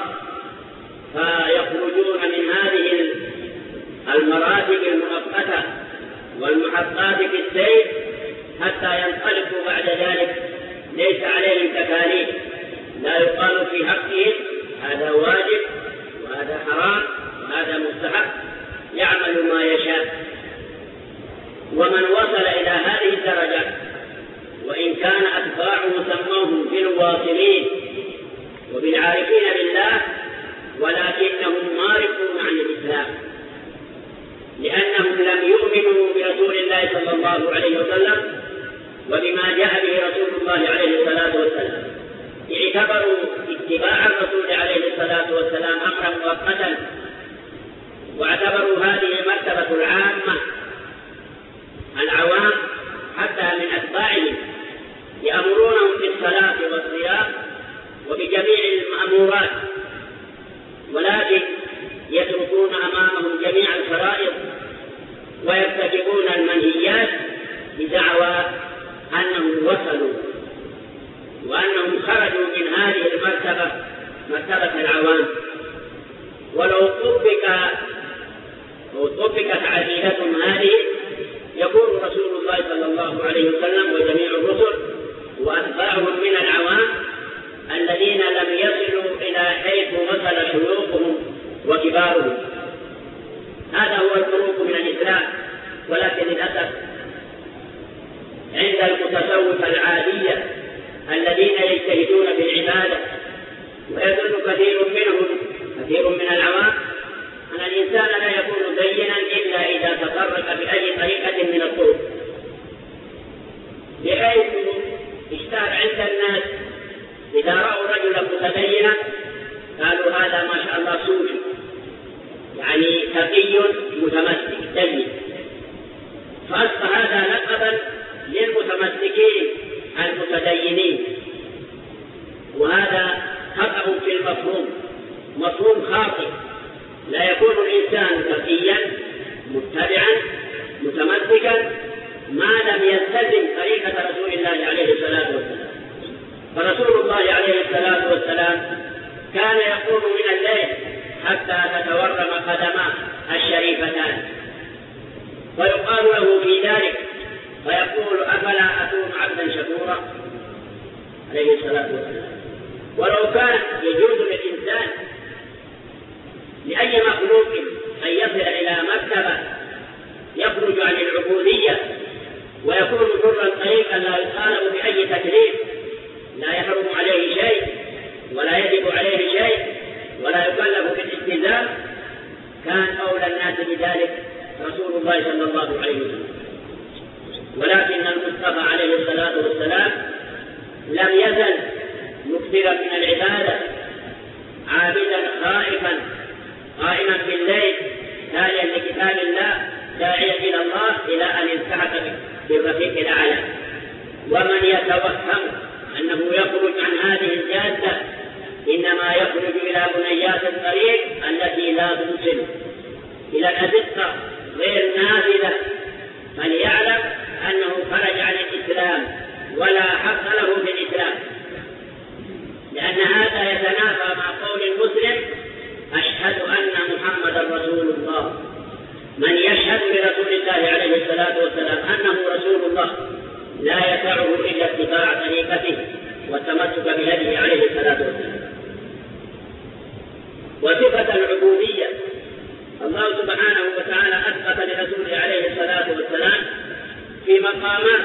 فيخرجون من هذه المراتب المؤقتة والمحطات في السير حتى ينطلقوا بعد ذلك ليس عليهم تكاليف، لا يقال في حقهم هذا واجب وهذا حرام وهذا مستحب، يعمل ما يشاء. ومن وصل إلى هذه الدرجة وإن كان أتباعه سموهم بالواصلين وبالعارفين بالله، ولكنهم مارقون عن الإسلام، لأنهم لم يؤمنوا برسول الله صلى الله عليه وسلم وبما جاء به رسول الله عليه الصلاة والسلام، اعتبروا اتباع الرسول عليه الصلاة والسلام أمرا مؤقتا، واعتبروا هذه المرتبة العامة العوام حتى من أتباعهم يأمرونهم بالصلاة والصيام وبجميع المأمورات، ولكن يتركون أمامهم جميع الفرائض ويرتكبون المنهيات بدعوى أنهم وصلوا وأنهم خرجوا من هذه المرتبة مرتبة العوام. ولو طبق لو طبقت عقيدتهم هذه يكون رسول الله صلى الله عليه وسلم وجميع الرسل وأتباعهم من العوام الذين لم يصلوا إلى حيث وصل شيوخهم وكبارهم. هذا هو الخروج من الإسلام. ولكن للأسف عند المتصوفة العادية الذين يجتهدون بالعبادة ويظن كثير منهم كثير من العوام أن الإنسان لا يكون دينا إلا إذا تطرق بأي طريقة من الطرق، بحيث اشتهر عند الناس إذا رأوا رجلا متدينا قالوا هذا ما شاء الله صوفي، يعني تقي متمسك دين، فأصبح هذا لقبا للمتمسكين المتدينين. وهذا خطأ في المفهوم، مفهوم خاطئ. لا يكون الإنسان تقيا متبعا متمسكا ما لم يلتزم طريقة رسول الله عليه الصلاة والسلام. فرسول الله عليه الصلاة والسلام كان يقوم من الليل حتى تتورم قدماه الشريفتان، ويقال له في ذلك فيقول أفلا أكون عبدا شكورا عليه الصلاة والسلام. ولو كان يجوز للإنسان لأي مخلوق أن يصل إلى مرتبة يخرج عن العبودية ويكون حرا طريقا لا يطالب بأي تكليف، لا يحرم عليه شيء ولا يجب عليه شيء ولا يكلف بالالتزام، كان أولى الناس بذلك رسول الله صلى الله عليه وسلم. ولكن المصطفى عليه الصلاة والسلام لم يزل مكثرا من العبادة، عابدا خائفا قائما بالليل تاليا لكتاب الله داعيا إلى الله إلى أن التحق بالرفيق الأعلى. ومن يتوهم أنه يخرج عن هذه الجادة إنما يخرج إلى بنيات الطريق التي لا توصل إلى الأزقة غير نافذة، فليعلم أنه خرج عن الإسلام ولا حق له في الإسلام، لأن هذا يتنافى يدعه إلا اتباع طريقته والتمسك بهديه عليه الصلاة والسلام. وصفة العبودية الله سبحانه وتعالى أثبت لرسوله عليه الصلاة والسلام في مقامات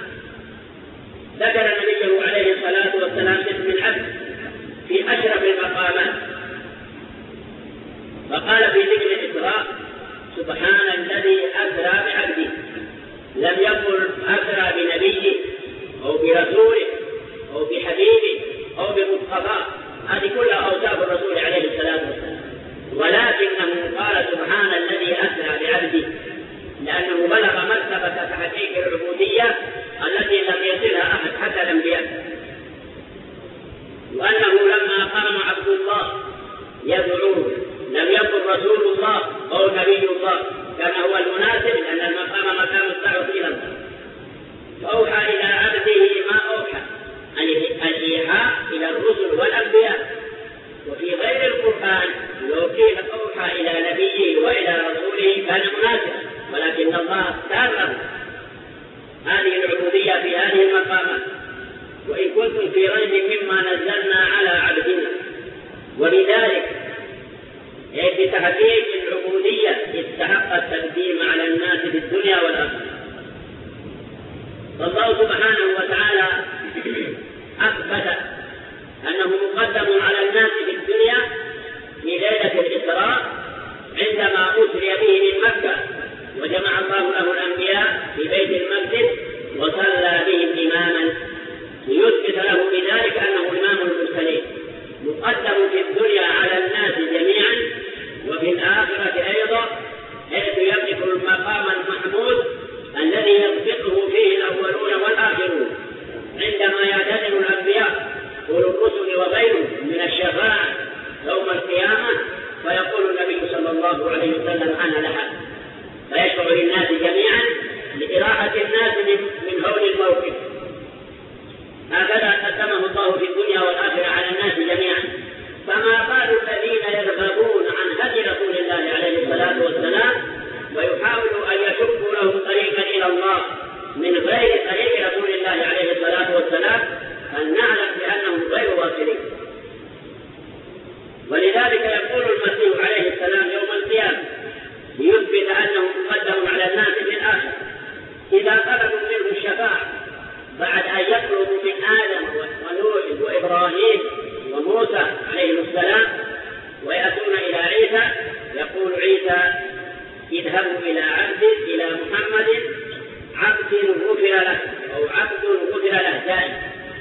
ذكر نبيه عليه الصلاة والسلام اسم العبد في أشرف المقامات، فقال في ذكر الإسراء سبحان الذي أسرى بعبده، لم يقل أسرى بنبيه أو برسوله أو بحبيبه أو بمصطفاه، هذه كلها أوصاف الرسول عليه الصلاة والسلام، ولكنه قال سبحان الذي أسرى بعبده لأنه بلغ مرتبة تحقيق العبودية التي لم يصلها أحد حتى الأنبياء، وأنه لما قام عبد الله يدعوه لم يكن رسول الله أو نبي الله، كان هو المناسب لأن المقام مقام الدعوة إلى الله، فأوحى إلى عبده ما أوحى الإيحاء إلى الرسل والأنبياء. وفي غير القرآن لو قيل أوحى إلى نبيه وإلى رسوله كان مناسبا، ولكن الله اختار له هذه العبودية في هذه المقامات. وإن كنتم في ريب مما نزلنا على عبدنا، وبذلك أي بتحقيق العبودية استحق التقديم على الناس في الدنيا والآخرة. فالله سبحانه وتعالى أثبت أنه مقدم على الناس في الدنيا في ليلة الإسراء عندما أسري به من مكة، وجمع الله له الأنبياء في بيت المقدس وصلى بهم إماما ليثبت له بذلك أنه إمام المرسلين، مقدم في الدنيا على الناس جميعا وفي الآخرة أيضا، حيث يقف المقام المحمود الذي يسبقه فيه الأولون والآخرون عندما يعتذر الأنبياء أولو الرسل وغيرهم من الشفاعة يوم القيامة، فيقول النبي صلى الله عليه وسلم أنا لها، فيشفع للناس جميعا لإراحة الناس من هول الموقف. هكذا قدمه الله في الدنيا والآخرة على الناس جميعا، فما بال الذين يرغبون عن هدي رسول الله عليه الصلاة والسلام ويحاولوا أن يشقوا له طريقا إلى الله من غير طريق رسول الله عليه الصلاة والسلام، أن نعلم بأنهم غير واصلين. ولذلك يقول المسيح عليه السلام يوم القيامة ليثبت أنه مقدم على الناس في الآخرة إذا طلبوا منه الشفاعة بعد أن يطلبوا من آدم ونوح وإبراهيم وموسى عليهم السلام ويأتون إلى عيسى، يقول عيسى اذهبوا إلى عبد إلى محمد عبد غفر له أو عبد غفر له دائم.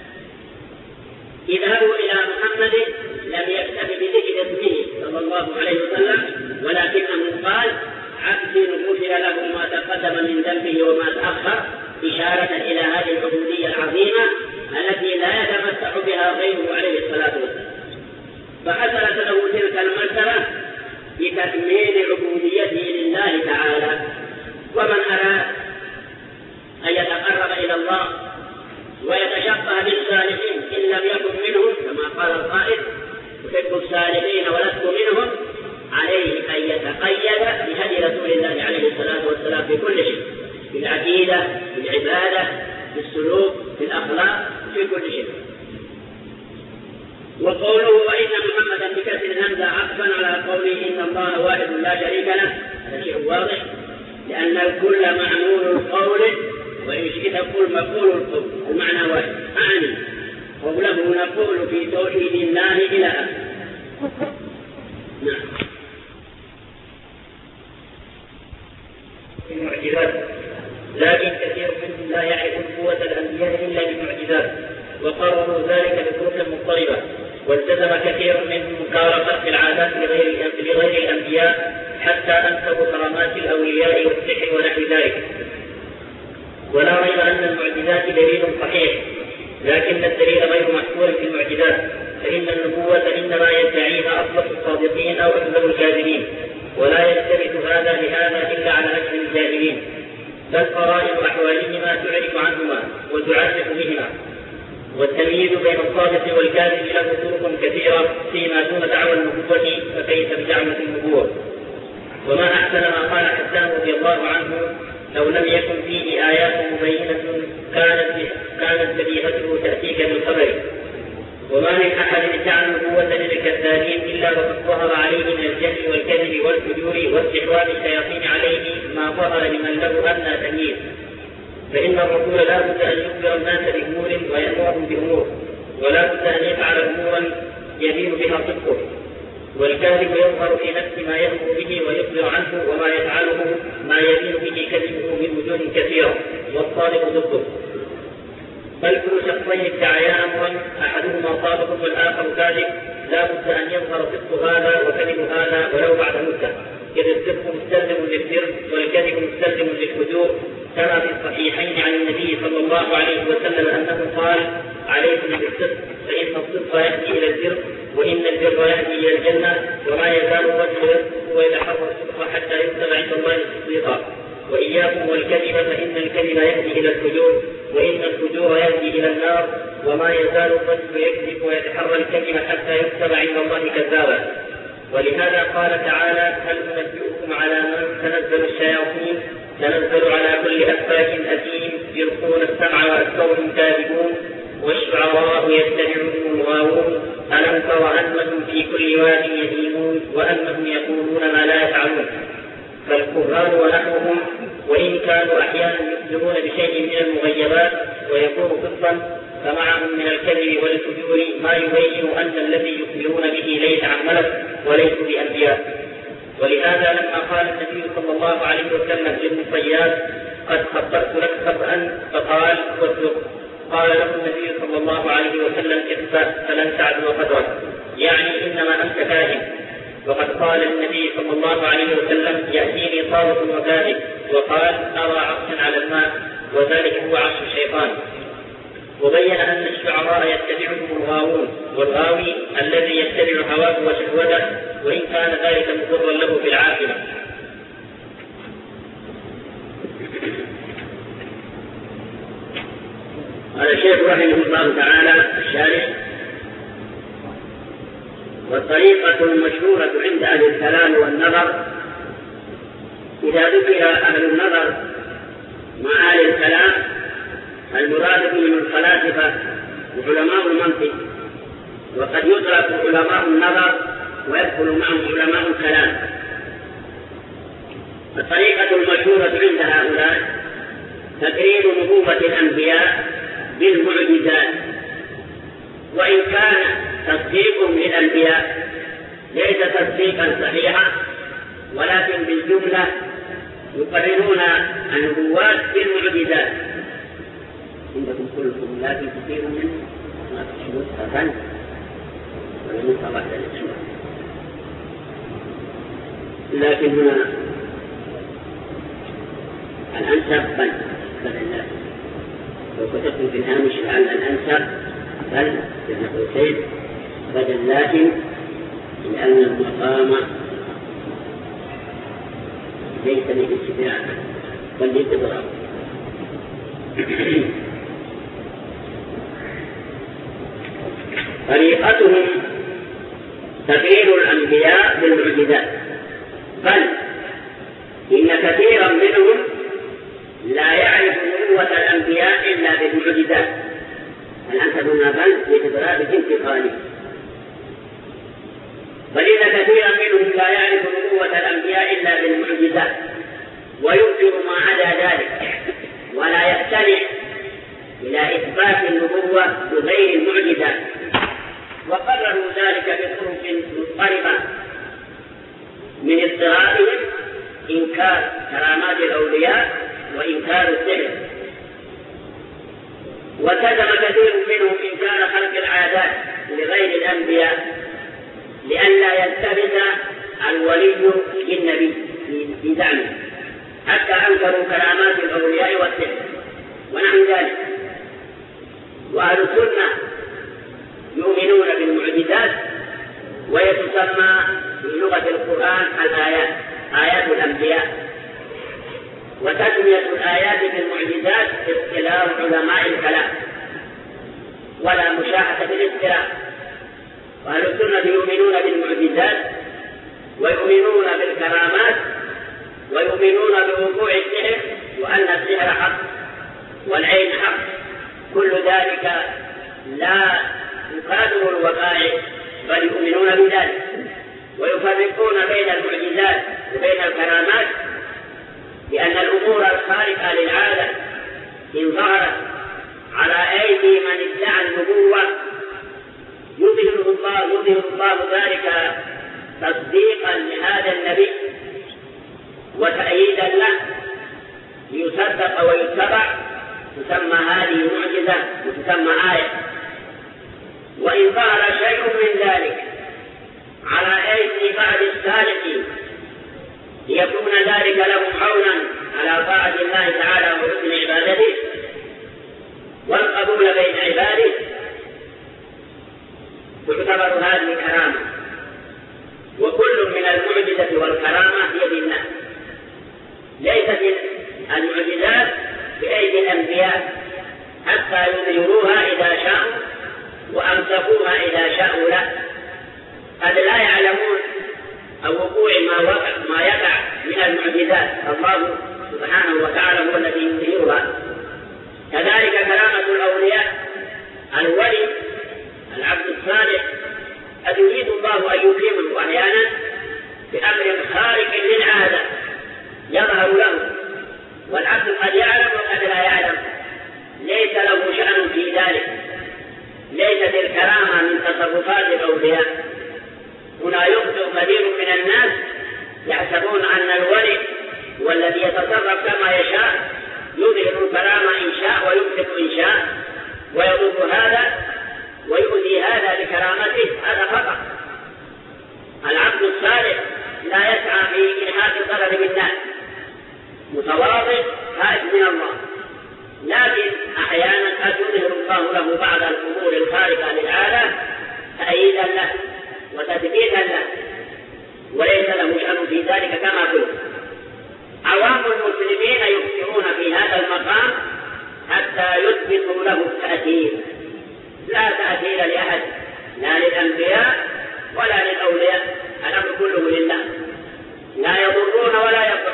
اذهبوا إلى محمد لم يكتف بذكر اسمه صلى الله عليه وسلم، ولكنه قال عبد غفر له ما تقدم من ذنبه وما تأخر، إشارة إلى هذه العبودية العظيمة التي لا يتمتع بها غيره عليه الصلاة والسلام. فحصلت له تلك المرتبة بتكميل عبوديته لله تعالى. ومن أراد أن يتقرب إلى الله ويتشبه بالصالحين إن لم يكن منهم كما قال القائل أحب الصالحين ولست منهم، عليه أن يتقيد بهدي رسول الله عليه الصلاة والسلام في كل شيء، في العقيدة، في العبادة، في السلوك، في الأخلاق، في كل شيء. وقوله وإن محمدا بكسر الهمزة عطفا على قوله إن الله واحد لا شريك له، هذا شيء واضح لأن الكل معمول القول، وإن شئت تقول مقول القول، المعنى واحد. أعني قوله نقول في توحيد الله إلى آخره. نعم. المعجزات، لكن كثير منهم لا يعرف قوة الأنبياء إلا بالمعجزات، وقرروا ذلك بطرق مضطربة، والتزم كثير منهم مكارمة العادات لغير لغير الأنبياء حتى أنسبوا كرامات الأولياء والسحر ونحو ذلك. ولا ريب أن المعجزات دليل صحيح، لكن الدليل غير محصور في المعجزات، فإن النبوة إنما يدعيها أصلح الصادقين أو أكذب الكاذبين، ولا يثبت هذا لهذا إلا على أكثر الجاهلين، بل قرائن أحوالهما تعرف عنهما وتعرف بهما. والتمييز بين الصادق والكاذب له طرق كثيرة فيما دون دعوى النبوة، فكيف بدعوة النبوة؟ وما أحسن ما قال حسان رضي الله عنه لو لم يكن فيه آيات مبينة كانت بديهته تأتيك بالخبر. وما من أحد ادعى النبوة للكذابين إلا وقد ظهر عليه من الجهل والكذب والفجور واستحواذ الشياطين عليه ما ظهر لمن له أدنى تمييز. فإن الرسول لا بد أن يخبر الناس بأمور ويأمرهم بأمور، ولا بد أن يفعل أمورا يبين بها صدقه. والكاذب يظهر في نفس ما يأمر به ويخبر عنه، وما يفعله ما يبين به كذبه من وجوه كثيرة، والصادق ضده. بل كل شخصين ادعيا أمرا أحدهما صادق والآخر كاذب لا بد أن يظهر صدق هذا وكذب هذا ولو بعد مدة، إذ الصدق مستلزم للبر والكذب مستلزم للفجور، كما في الصحيحين عن النبي صلى الله عليه وسلم أنه قال: عليكم بالصدق فإن الصدق يهدي إلى البر، وإن البر يهدي إلى الجنة، وما يزال الرجل يصدق ويتحرى الصدق حتى يكتب عند الله تصديقا. وإياكم والكذب فإن الكذب يهدي إلى الفجور، وإن الفجور يهدي إلى النار، وما يزال الرجل يكذب ويتحرى الكذب حتى يكتب عند الله كذابا. ولهذا قال تعالى: هل أنبئكم على من تنزل الشياطين؟ تنزل على كل أفاك أثيم يلقون السمع وأكثرهم كاذبون، والشعراء يتبعهم الغاوون، ألم تر أنهم في كل واد يهيمون وأنهم يقولون ما لا يفعلون. فالقرآن ونحوهم وإن كانوا أحيانا يخبرون بشيء من المغيبات ويكون صدقا، فمعهم من الكذب والفجور ما يبين أن الذي يخبرون به ليس عن ملك وليسوا بأنبياء. ولهذا لما قال النبي صلى الله عليه وسلم لابن صياد: قد خبرت لك خبأ، فقال: واصدق. قال له النبي صلى الله عليه وسلم: اخفأ فلن تعدو قدرك، يعني إنما أنت كاذب. وقد قال النبي صلى الله عليه وسلم: يأتيني صادق وكاذب، وقال: أرى عرشا على الماء، وذلك هو عرش الشيطان. وبين أن الشعراء يتبعهم الغاوون، والغاوي الذي يتبع هواه وشهوته وإن كان ذلك مضرا له في العاقبة. قال الشيخ رحمه الله تعالى الشارح: والطريقة المشهورة عند أهل الكلام والنظر، إذا ذكر أهل النظر مع أهل الكلام المراد بهم الفلاسفة وعلماء المنطق، وقد يدرك علماء النظر ويدخل معهم علماء الكلام. الطريقة المشهورة عند هؤلاء تقرير نبوة الأنبياء بالمعجزات، وإن كان تصديق للأنبياء ليس تصديقا صحيحا، ولكن بالجملة يقررون النبوات بالمعجزات. عندكم كلكم لكن كثير منه ما تشبه أذن ولم بعد الإسلام، لكن هنا الأنسب بل بل لو كتبتم في الهامش لعل الأنسب بل بين قوسين بدل لكن، لأن المقام ليس للاستدراك بل للإضراب. طريقتهم تقرير الأنبياء بالمعجزات، بل إن كثيرا منهم لا يعرف نبوة الأنبياء إلا بالمعجزات. الأنسب هنا بل لإضراب انتقالي، بل إن كثيرا منهم لا يعرف نبوة الأنبياء إلا بالمعجزات، وينكر ما عدا ذلك، ولا يستمع إلى إثبات النبوة بغير المعجزات. وقرروا ذلك بطرق مضطربة من اضطرابهم إنكار كرامات الأولياء وإنكار السحر. وكذب كثير منهم إنكار خلق العادات لغير الأنبياء لئلا يلتبس الولي بالنبي في زعمه، حتى أنكروا كرامات الأولياء والسحر ونحو ذلك. وأهل السنة يؤمنون بالمعجزات، ويتسمى في لغة القرآن الآيات آيات الأنبياء. وتسمية الآيات بالمعجزات اصطلاح علماء الكلام، ولا مشاحة بالاصطلاح. وأهل السنة يؤمنون بالمعجزات، ويؤمنون بالكرامات، ويؤمنون بوقوع السحر، وأن السحر حق والعين حق، كل ذلك لا يكادر الوقائع بل يؤمنون بذلك، ويفرقون بين المعجزات وبين الكرامات، لأن الأمور الخارقة للعادة إن ظهرت على أيدي من ادعى النبوة يظهر الله يظهر الله ذلك تصديقا لهذا النبي وتأييدا له ليصدق ويتبع، تسمى هذه معجزة وتسمى آية. وإن ظهر شيء من ذلك على أيدي بعض السالكين ليكون ذلك لهم عونا على طاعة الله تعالى وحسن عبادته والقبول بين عباده، تعتبر هذه كرامة. وكل من المعجزة والكرامة بيد الله، ليست المعجزات بأيدي الأنبياء حتى يظهروها إذا شاءوا وأمسكوها إذا شاءوا لا، قد لا يعلمون أو وقوع ما وقع ما يقع من المعجزات، الله سبحانه وتعالى هو الذي يظهرها. كذلك كرامة الأولياء، الولي العبد الصالح قد يريد الله أن يكرمه أحيانا بأمر خارق للعادة يظهر له، والعبد قد يعلم وقد لا يعلم، ليس له شأن في ذلك، ليست الكرامة من تصرفات الأولياء. هنا يخطئ كثير من الناس يحسبون أن الولي والذي يتصرف كما يشاء يظهر الكرامة إن شاء ويمسك إن شاء ويضر هذا ويؤذي هذا بكرامته، هذا خطأ. العبد الصالح لا يسعى في إنهاك الضرر بالناس، متواضع خائف من الله، لكن أحيانا قد يظهر الله له بعض الأمور الخارقة للعادة تأييدا له وتثبيتا له، وليس له شأن في ذلك كما قلت. عوام المسلمين يخطئون في هذا المقام حتى يثبتوا له التأثير، لا تأثير لأحد، لا للأنبياء ولا للأولياء، الأمر كله لله، لا يضرون ولا يضرون.